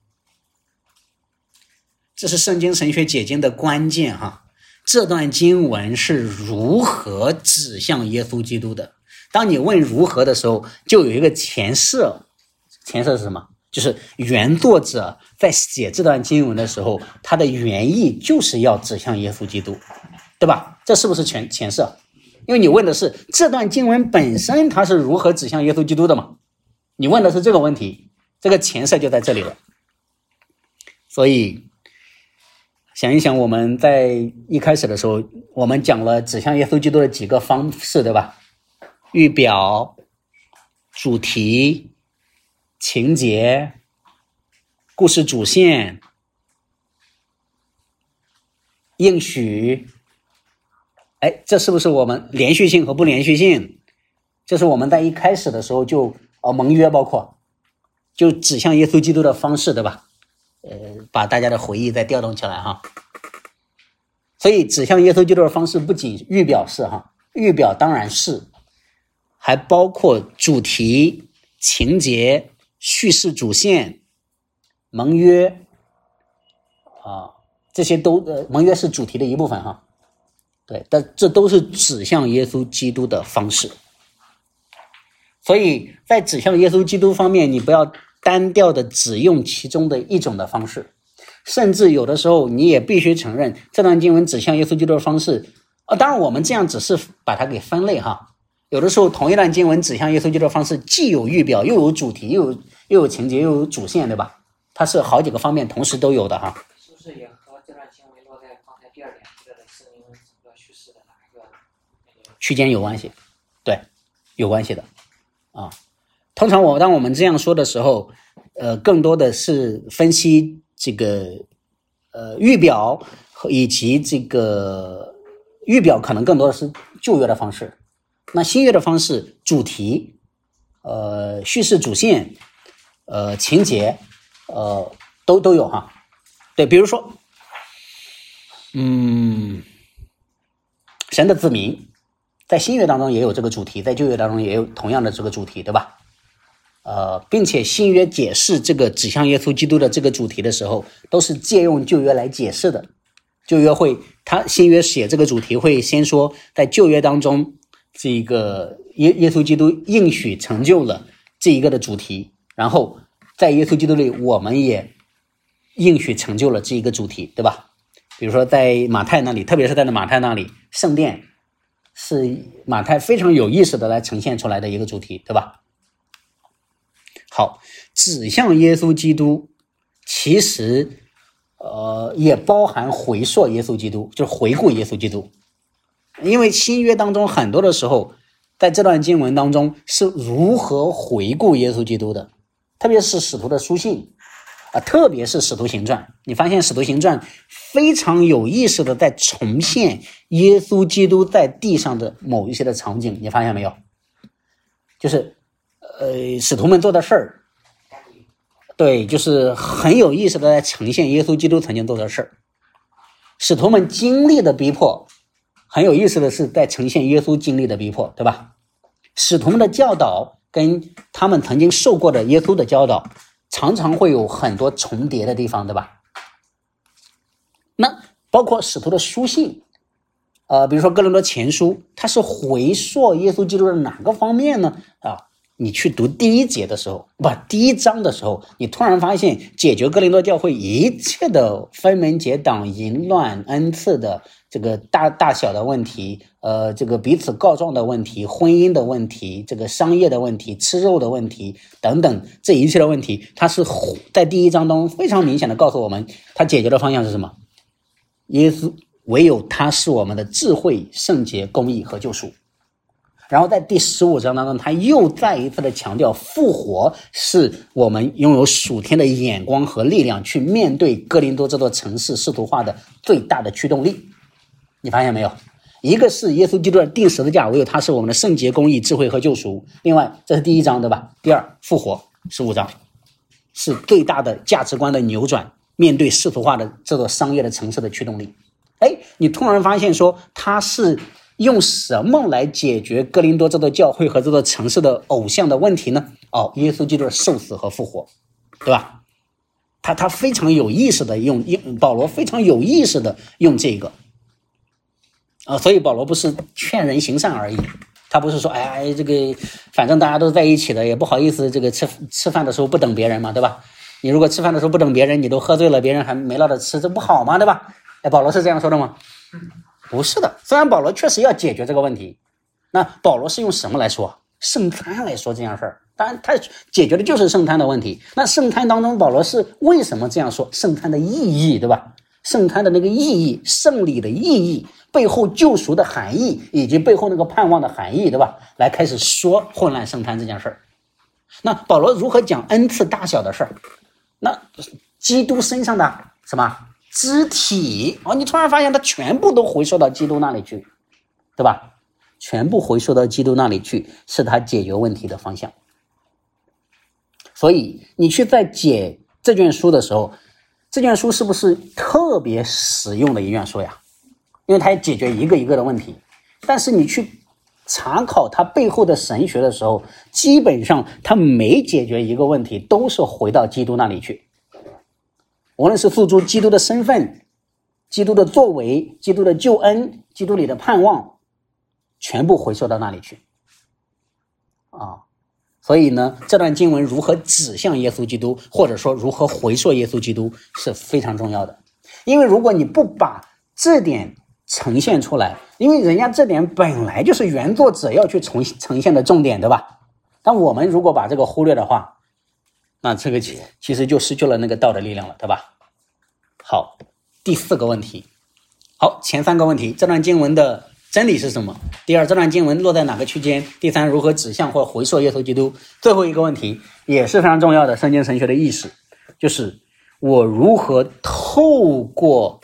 S1: 这是圣经神学解经的关键哈。这段经文是如何指向耶稣基督的？当你问如何的时候，就有一个前设。前设是什么？就是原作者在写这段经文的时候，他的原意就是要指向耶稣基督，对吧？这是不是前前设？因为你问的是这段经文本身它是如何指向耶稣基督的嘛？你问的是这个问题，这个前设就在这里了。所以想一想，我们在一开始的时候，我们讲了指向耶稣基督的几个方式，对吧？预表、主题、情节、故事主线、应许，哎，这是不是我们连续性和不连续性？这是我们在一开始的时候就呃盟约包括就指向耶稣基督的方式，对吧？呃，把大家的回忆再调动起来哈。所以指向耶稣基督的方式不仅预表是哈，预表当然是，还包括主题、情节、叙事主线、盟约啊，这些都呃，盟约是主题的一部分哈。对，但这都是指向耶稣基督的方式。所以在指向耶稣基督方面，你不要单调的只用其中的一种的方式，甚至有的时候你也必须承认这段经文指向耶稣基督的方式。呃，当然我们这样只是把它给分类哈。有的时候同一段经文指向耶稣基督的方式既有预表又有主题又有又有情节又有主线，对吧？它是好几个方面同时都有的哈。
S2: 是不是也和这段经文落在刚才第二点提到的圣经整个叙事的哪一个
S1: 区间有关系，对，有关系的啊。通常我当我们这样说的时候，呃，更多的是分析这个呃预表以及这个预表可能更多的是旧约的方式，那新约的方式，主题、呃叙事主线、呃情节，呃都都有哈。对，比如说，嗯，神的子民，在新约当中也有这个主题，在旧约当中也有同样的这个主题，对吧？呃，并且新约解释这个指向耶稣基督的这个主题的时候，都是借用旧约来解释的。旧约会，他新约写这个主题会先说，在旧约当中，这个耶耶稣基督应许成就了这一个的主题，然后在耶稣基督里，我们也应许成就了这一个主题，对吧？比如说在马太那里，特别是在马太那里，圣殿是马太非常有意识的来呈现出来的一个主题，对吧？好，指向耶稣基督，其实呃也包含回溯耶稣基督，就是回顾耶稣基督。因为新约当中很多的时候，在这段经文当中是如何回顾耶稣基督的，特别是使徒的书信啊，特别是使徒行传，你发现使徒行传非常有意识的在重现耶稣基督在地上的某一些的场景，你发现没有？就是呃，使徒们做的事儿，对，就是很有意思的在呈现耶稣基督曾经做的事儿。使徒们经历的逼迫，很有意思的是在呈现耶稣经历的逼迫，对吧？使徒们的教导跟他们曾经受过的耶稣的教导，常常会有很多重叠的地方，对吧？那包括使徒的书信，呃，比如说哥林多前书，它是回溯耶稣基督的哪个方面呢？啊，你去读第一节的时候，不，第一章的时候，你突然发现解决哥林多教会一切的分门结党、淫乱、恩赐的这个大大小的问题，呃，这个彼此告状的问题、婚姻的问题、这个商业的问题、吃肉的问题等等，这一切的问题，它是在第一章中非常明显的告诉我们，它解决的方向是什么？耶稣唯有他是我们的智慧、圣洁、公义和救赎。然后在第十五章当中，他又再一次的强调，复活是我们拥有属天的眼光和力量去面对哥林多这座城市世俗化的最大的驱动力。你发现没有？一个是耶稣基督的钉十字架，唯有他是我们的圣洁、公义、智慧和救赎。另外，这是第一章，对吧？第二，复活，十五章是最大的价值观的扭转，面对世俗化的这座商业的城市的驱动力。哎，你突然发现说，他是用什么来解决哥林多这座教会和这座城市的偶像的问题呢？哦，耶稣基督的受死和复活，对吧？他他非常有意识的用，用保罗非常有意识的用这个啊、呃，所以保罗不是劝人行善而已，他不是说哎呀这个反正大家都在一起的，也不好意思这个吃吃饭的时候不等别人嘛，对吧？你如果吃饭的时候不等别人，你都喝醉了，别人还没落着吃，这不好吗？对吧？哎，保罗是这样说的吗？不是的，虽然保罗确实要解决这个问题，那保罗是用什么来说？圣餐来说这样事儿。当然他解决的就是圣餐的问题。那圣餐当中保罗是为什么这样说？圣餐的意义，对吧？圣餐的那个意义，圣礼的意义，背后救赎的含义，以及背后那个盼望的含义，对吧？来开始说混乱圣餐这件事儿。那保罗如何讲恩赐大小的事儿？那基督身上的什么肢体哦，你突然发现他全部都回溯到基督那里去，对吧？全部回溯到基督那里去，是他解决问题的方向。所以你去在解这卷书的时候，这卷书是不是特别实用的一卷书呀？因为它解决一个一个的问题，但是你去查考它背后的神学的时候，基本上它每解决一个问题都是回到基督那里去。无论是诉诸基督的身份、基督的作为、基督的救恩、基督里的盼望，全部回溯到那里去啊。所以呢，这段经文如何指向耶稣基督，或者说如何回溯耶稣基督是非常重要的。因为如果你不把这点呈现出来，因为人家这点本来就是原作者要去呈呈现的重点，对吧？但我们如果把这个忽略的话，那这个其实就失去了那个道的力量了，对吧？好，第四个问题。好，前三个问题，这段经文的真理是什么？第二，这段经文落在哪个区间？第三，如何指向或回溯耶稣基督？最后一个问题也是非常重要的圣经神学的意识，就是我如何透过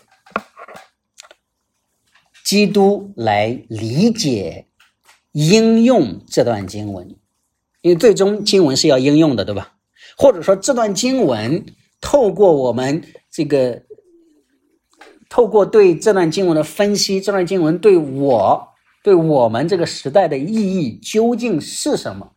S1: 基督来理解应用这段经文，因为最终经文是要应用的，对吧？或者说这段经文透过我们这个透过对这段经文的分析，这段经文对我对我们这个时代的意义究竟是什么？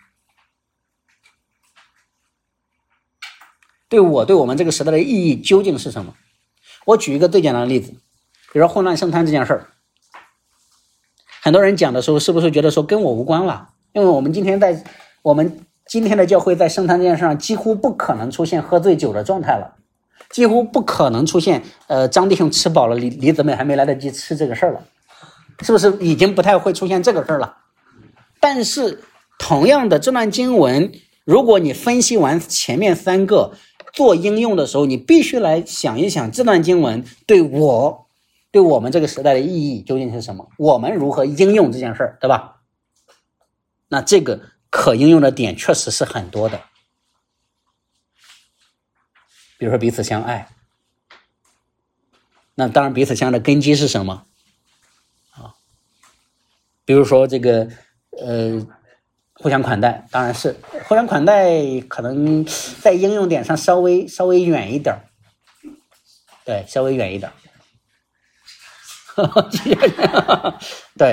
S1: 对我对我们这个时代的意义究竟是什么？我举一个最简单的例子，比如说混乱圣餐这件事儿，很多人讲的时候是不是觉得说跟我无关了？因为我们今天在我们今天的教会在圣餐这件事上几乎不可能出现喝醉酒的状态了，几乎不可能出现呃张弟兄吃饱了，李李姊妹还没来得及吃这个事儿了，是不是已经不太会出现这个事儿了？但是同样的这段经文，如果你分析完前面三个做应用的时候，你必须来想一想这段经文对我对我们这个时代的意义究竟是什么，我们如何应用这件事儿，对吧？那这个可应用的点确实是很多的，比如说彼此相爱，那当然彼此相爱的根基是什么啊？比如说这个呃互相款待，当然是互相款待可能在应用点上稍微稍微远一点，对，稍微远一点对，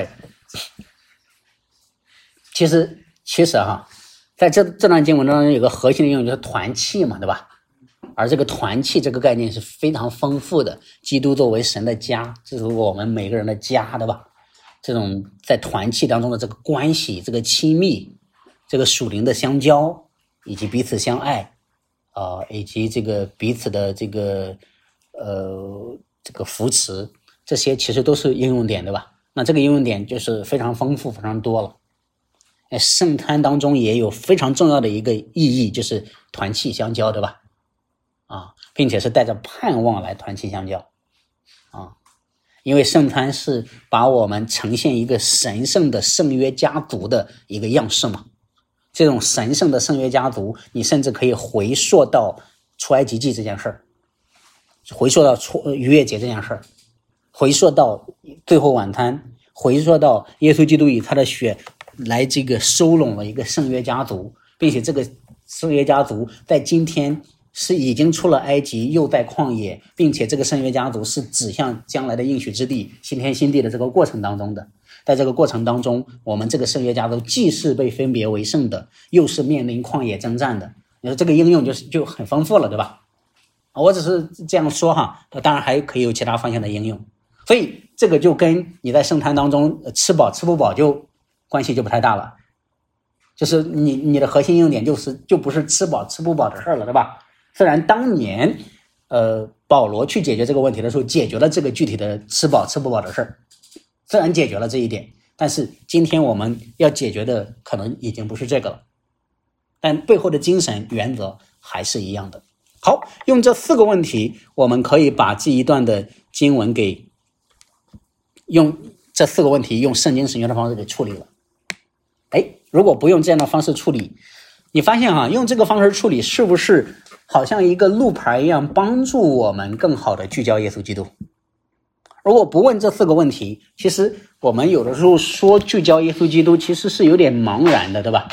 S1: 其实其实哈，在这这段经文当中有个核心的应用就是团契嘛，对吧？而这个团契这个概念是非常丰富的，基督作为神的家，这是我们每个人的家，对吧？这种在团契当中的这个关系，这个亲密，这个属灵的相交，以及彼此相爱啊、呃，以及这个彼此的这个呃这个扶持，这些其实都是应用点，对吧？那这个应用点就是非常丰富非常多了。圣餐当中也有非常重要的一个意义，就是团契相交，对吧？啊，并且是带着盼望来团契相交啊，因为圣餐是把我们呈现一个神圣的圣约家族的一个样式嘛。这种神圣的圣约家族，你甚至可以回溯到出埃及记这件事儿，回溯到出逾越节这件事儿，回溯到最后晚餐，回溯到耶稣基督以他的血来这个收拢了一个圣约家族，并且这个圣约家族在今天是已经出了埃及，又在旷野，并且这个圣约家族是指向将来的应许之地，新天新地的这个过程当中的。在这个过程当中，我们这个圣约家族既是被分别为圣的，又是面临旷野征战的。你说这个应用就是就很丰富了，对吧？我只是这样说哈，当然还可以有其他方向的应用。所以这个就跟你在圣餐当中吃饱吃不饱就关系就不太大了，就是你你的核心应用点就是就不是吃饱吃不饱的事了，对吧？虽然当年呃保罗去解决这个问题的时候解决了这个具体的吃饱吃不饱的事儿，虽然解决了这一点，但是今天我们要解决的可能已经不是这个了，但背后的精神原则还是一样的。好，用这四个问题我们可以把这一段的经文给用这四个问题用圣经神学的方式给处理了。哎，如果不用这样的方式处理，你发现哈，用这个方式处理是不是好像一个路牌一样，帮助我们更好的聚焦耶稣基督？如果不问这四个问题，其实我们有的时候说聚焦耶稣基督其实是有点茫然的，对吧？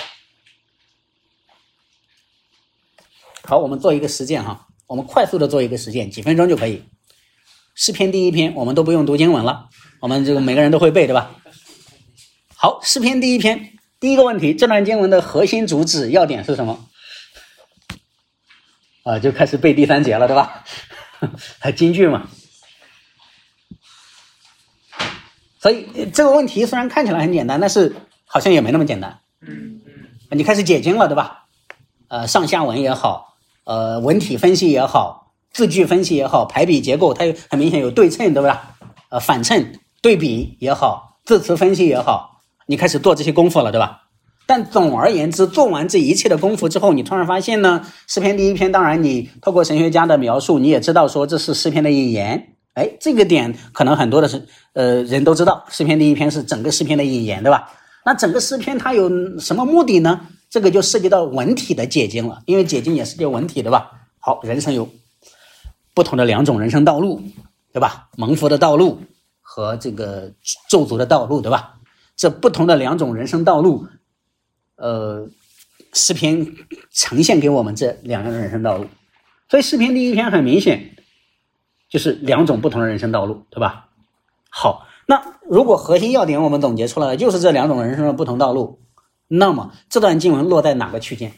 S1: 好，我们做一个实践哈，我们快速的做一个实践，几分钟就可以。诗篇第一篇我们都不用读经文了，我们这个每个人都会背，对吧？好，诗篇第一篇第一个问题，这段经文的核心主旨要点是什么？啊，就开始背第三节了，对吧？还金句嘛。所以这个问题虽然看起来很简单，但是好像也没那么简单。嗯嗯，你开始解经了，对吧？呃，上下文也好，呃，文体分析也好，字句分析也好，排比结构它很明显有对称，对吧？呃，反衬对比也好，字词分析也好，你开始做这些功夫了，对吧？但总而言之，做完这一切的功夫之后，你突然发现呢，诗篇第一篇，当然你透过神学家的描述，你也知道说这是诗篇的引言哎，这个点可能很多的是呃人都知道，诗篇第一篇是整个诗篇的引言，对吧？那整个诗篇它有什么目的呢？这个就涉及到文体的解经了，因为解经也是叫文体，对吧？好，人生有不同的两种人生道路，对吧？蒙福的道路和这个咒诅的道路，对吧？这不同的两种人生道路，呃，诗篇呈现给我们这两个人生道路。所以诗篇第一篇很明显就是两种不同的人生道路，对吧？好，那如果核心要点我们总结出来了，就是这两种人生的不同道路，那么这段经文落在哪个区间？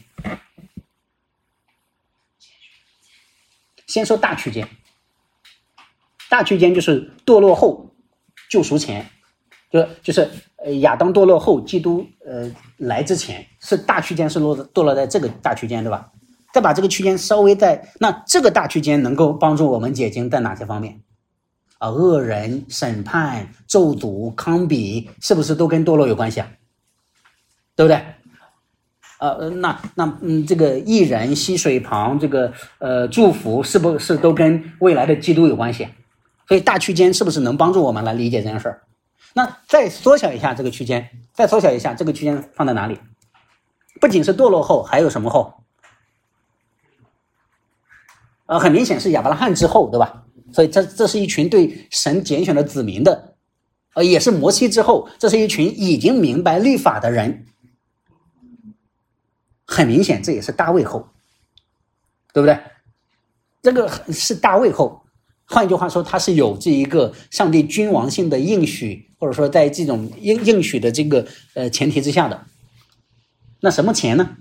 S1: 先说大区间，大区间就是堕落后救赎前，就就是呃亚当堕落后基督呃来之前，是大区间是落堕落在这个大区间，对吧？再把这个区间稍微在，那这个大区间能够帮助我们解经在哪些方面啊？恶人、审判、咒诅、康比，是不是都跟堕落有关系啊？对不对？呃，那那嗯，这个义人、溪水旁，这个呃祝福，是不是都跟未来的基督有关系？所以大区间是不是能帮助我们来理解这件事儿？那再缩小一下这个区间，再缩小一下这个区间放在哪里？不仅是堕落后，还有什么后？呃，很明显是亚伯拉罕之后，对吧？所以这这是一群对神拣选的子民的，呃，也是摩西之后，这是一群已经明白律法的人。很明显，这也是大卫后，对不对？这个是大卫后，换句话说，他是有这一个上帝君王性的应许，或者说在这种应应许的这个呃前提之下的。那什么前呢？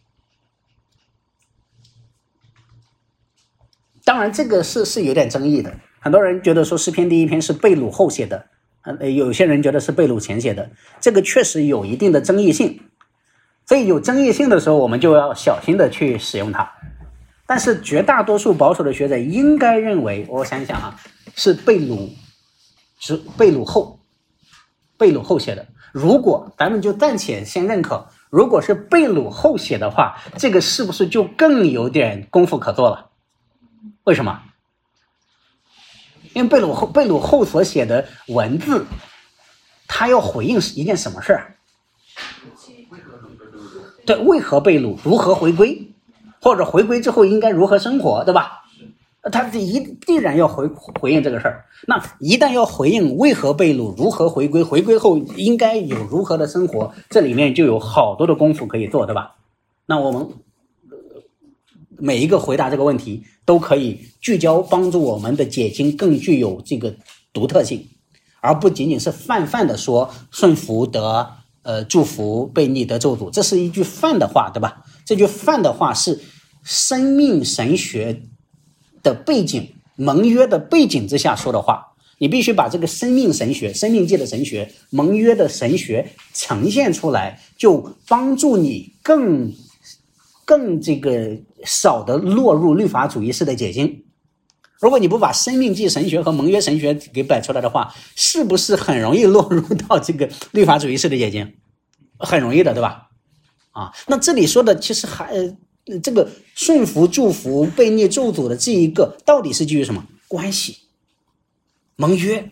S1: 当然，这个是是有点争议的。很多人觉得说诗篇第一篇是被掳后写的，呃，有些人觉得是被掳前写的，这个确实有一定的争议性。所以有争议性的时候，我们就要小心的去使用它。但是绝大多数保守的学者应该认为，我想想啊，是被掳，是被掳后，被掳后写的。如果咱们就暂且先认可，如果是被掳后写的话，这个是不是就更有点功夫可做了？为什么？因为被掳后被掳后所写的文字，它要回应一件什么事儿？对，为何被掳？如何回归？或者回归之后应该如何生活，对吧？他一必然要回回应这个事儿。那一旦要回应为何被掳，如何回归，回归后应该有如何的生活，这里面就有好多的功夫可以做，对吧？那我们每一个回答这个问题都可以聚焦，帮助我们的解经更具有这个独特性，而不仅仅是泛泛的说顺服得呃祝福，悖逆得咒诅，这是一句泛的话，对吧？这句泛的话是生命神学的背景，盟约的背景之下说的话。你必须把这个生命神学、生命界的神学、盟约的神学呈现出来，就帮助你更更这个少的落入律法主义式的解经。如果你不把生命纪神学和盟约神学给摆出来的话，是不是很容易落入到这个律法主义式的解经？很容易的，对吧？啊，那这里说的其实还、呃、这个顺服、祝福、悖逆、咒诅的这一个，到底是基于什么关系？盟约。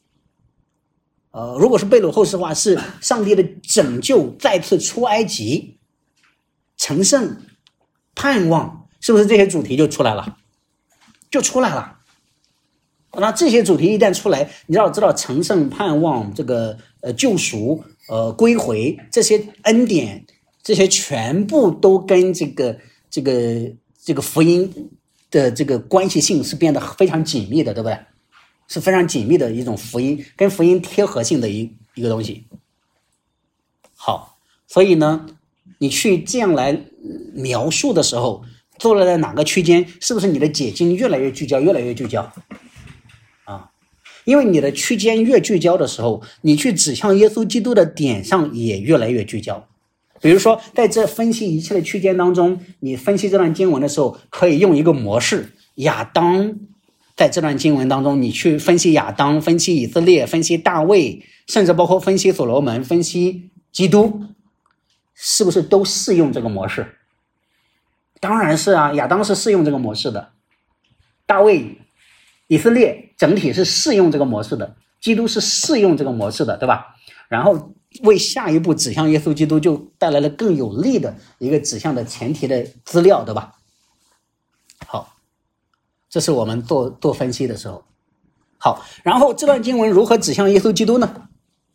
S1: 呃，如果是被掳后世的话，是上帝的拯救，再次出埃及，成圣、盼望，是不是这些主题就出来了？就出来了。那这些主题一旦出来，你要知道成圣、盼望、这个呃救赎、呃归回，这些恩典，这些全部都跟这个这个这个福音的这个关系性是变得非常紧密的，对不对？是非常紧密的一种福音，跟福音贴合性的一一个东西。好，所以呢，你去这样来描述的时候，做了在哪个区间，是不是你的解经越来越聚焦，越来越聚焦？啊，因为你的区间越聚焦的时候，你去指向耶稣基督的点上也越来越聚焦。比如说，在这分析一切的区间当中，你分析这段经文的时候，可以用一个模式，亚当。在这段经文当中，你去分析亚当，分析以色列，分析大卫，甚至包括分析所罗门，分析基督，是不是都适用这个模式？当然是啊，亚当是适用这个模式的，大卫以色列整体是适用这个模式的，基督是适用这个模式的，对吧？然后为下一步指向耶稣基督就带来了更有力的一个指向的前提的资料，对吧？好，这是我们做做分析的时候。好，然后这段经文如何指向耶稣基督呢？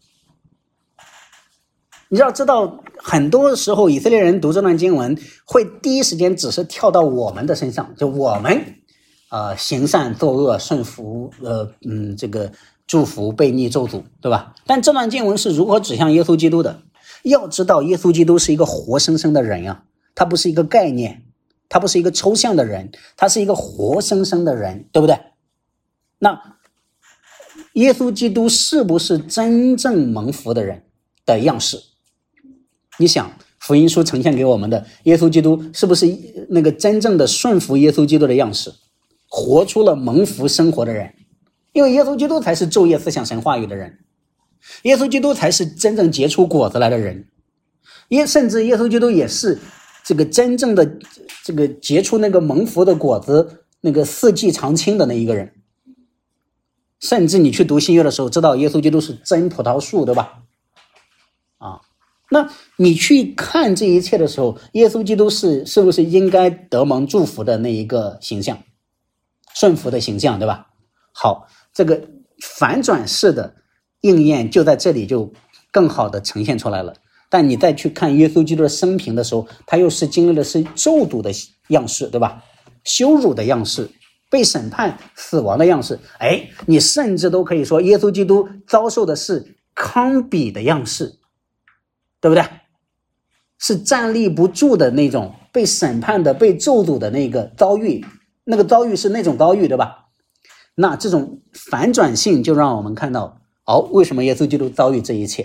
S1: 你要知道，很多时候以色列人读这段经文会第一时间只是跳到我们的身上，就我们呃行善作恶顺服呃嗯这个祝福悖逆咒诅，对吧？但这段经文是如何指向耶稣基督的？要知道耶稣基督是一个活生生的人呀，他不是一个概念，他不是一个抽象的人，他是一个活生生的人，对不对？那耶稣基督是不是真正蒙福的人的样式？你想福音书呈现给我们的耶稣基督是不是那个真正的顺服耶稣基督的样式，活出了蒙福生活的人？因为耶稣基督才是昼夜思想神话语的人，耶稣基督才是真正结出果子来的人，耶甚至耶稣基督也是这个真正的这个结出那个蒙福的果子，那个四季常青的那一个人。甚至你去读新约的时候知道耶稣基督是真葡萄树，对吧？啊，那你去看这一切的时候，耶稣基督是是不是应该得蒙祝福的那一个形象，顺服的形象，对吧？好，这个反转式的应验就在这里就更好的呈现出来了。但你再去看耶稣基督的生平的时候，他又是经历的是咒诅的样式，对吧？羞辱的样式，被审判死亡的样式。哎，你甚至都可以说耶稣基督遭受的是康比的样式，对不对？是站立不住的那种被审判的被咒诅的那个遭遇，那个遭遇是那种遭遇，对吧？那这种反转性就让我们看到，哦，为什么耶稣基督遭遇这一切？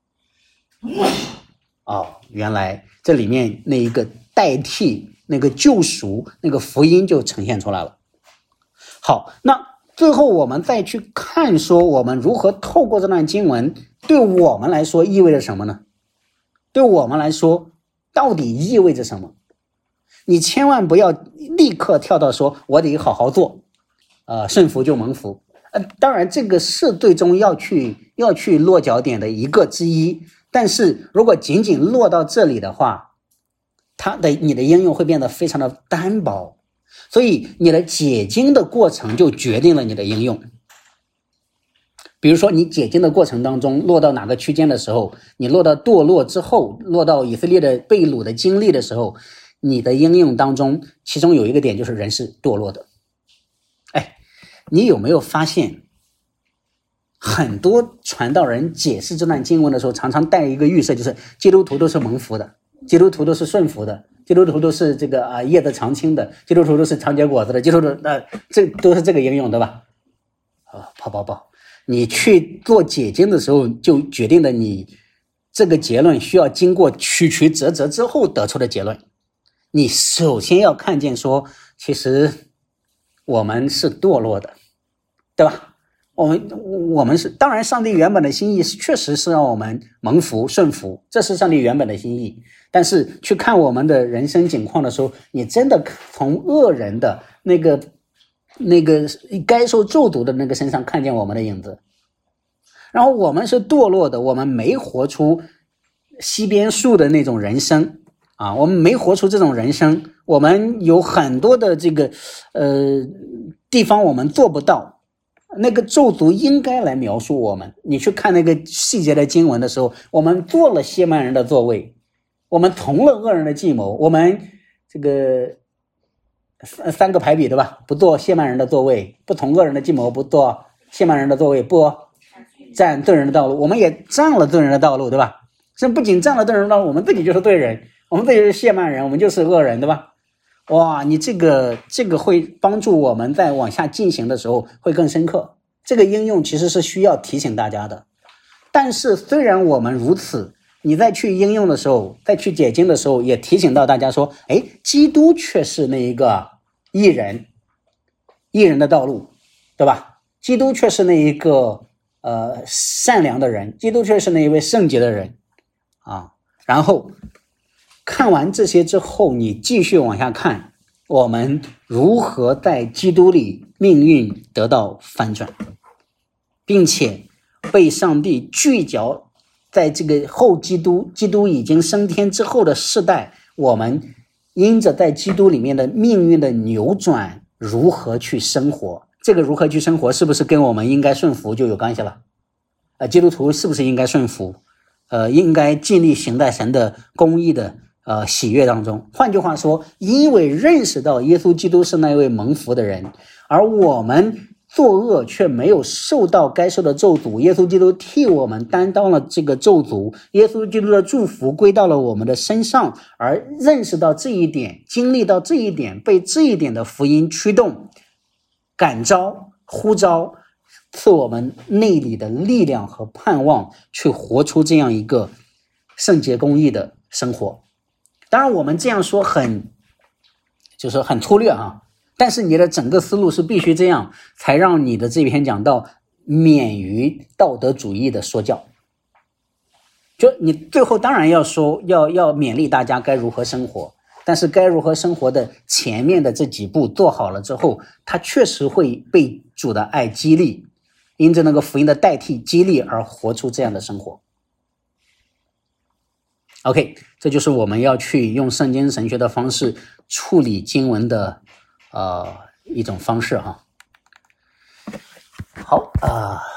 S1: 哦，原来这里面那一个代替，那个救赎，那个福音就呈现出来了。好，那最后我们再去看说我们如何透过这段经文对我们来说意味着什么呢？对我们来说到底意味着什么？你千万不要立刻跳到说我得好好做，呃，顺服就蒙福。呃，当然这个是最终要去要去落脚点的一个之一，但是如果仅仅落到这里的话，它的你的应用会变得非常的单薄，所以你的解经的过程就决定了你的应用。比如说你解经的过程当中落到哪个区间的时候，你落到堕落之后，落到以色列的被掳的经历的时候，你的应用当中其中有一个点就是人是堕落的。哎，你有没有发现很多传道人解释这段经文的时候常常带一个预设，就是基督徒都是蒙福的，基督徒都是顺服的，基督徒都是这个啊叶子常青的，基督徒都是常结果子的，基督徒呃这都是这个应用，对吧？啊，跑跑跑！你去做解经的时候，就决定了你这个结论需要经过曲曲折折之后得出的结论。你首先要看见说，其实我们是堕落的，对吧？我们我们是，当然上帝原本的心意确实是让我们蒙福顺服，这是上帝原本的心意。但是去看我们的人生境况的时候，你真的从恶人的那个那个该受咒诅的那个身上看见我们的影子。然后我们是堕落的，我们没活出西边树的那种人生啊，我们没活出这种人生，我们有很多的这个呃地方我们做不到。那个咒诅应该来描述我们，你去看那个细节的经文的时候，我们做了谢曼人的作为，我们同了恶人的计谋，我们这个三个排比，对吧？不做谢曼人的作为，不同恶人的计谋，不做谢曼人的作为，不占罪人的道路，我们也占了罪人的道路，对吧？这不仅占了罪人的道路，我们自己就是罪人，我们自己是谢曼人，我们就是恶人，对吧？哇，你这个这个会帮助我们在往下进行的时候会更深刻。这个应用其实是需要提醒大家的。但是虽然我们如此，你在去应用的时候，在去解经的时候也提醒到大家说，哎，基督却是那一个义人，义人的道路，对吧？基督却是那一个呃善良的人，基督却是那一位圣洁的人啊。然后看完这些之后，你继续往下看，我们如何在基督里命运得到翻转，并且被上帝聚焦在这个后基督，基督已经升天之后的世代，我们因着在基督里面的命运的扭转，如何去生活？这个如何去生活，是不是跟我们应该顺服就有关系了？呃，基督徒是不是应该顺服？呃，应该尽力行在神的公义的呃喜悦当中。换句话说，因为认识到耶稣基督是那位蒙福的人，而我们作恶却没有受到该受的咒诅，耶稣基督替我们担当了这个咒诅，耶稣基督的祝福归到了我们的身上，而认识到这一点，经历到这一点，被这一点的福音驱动、感召、呼召，赐我们内里的力量和盼望，去活出这样一个圣洁公义的生活。当然我们这样说很就是很粗略啊，但是你的整个思路是必须这样，才让你的这篇讲道免于道德主义的说教。就你最后当然要说要要勉励大家该如何生活，但是该如何生活的前面的这几步做好了之后，他确实会被主的爱激励，因着那个福音的代替激励而活出这样的生活。OK， 这就是我们要去用圣经神学的方式处理经文的呃一种方式哈。好啊。呃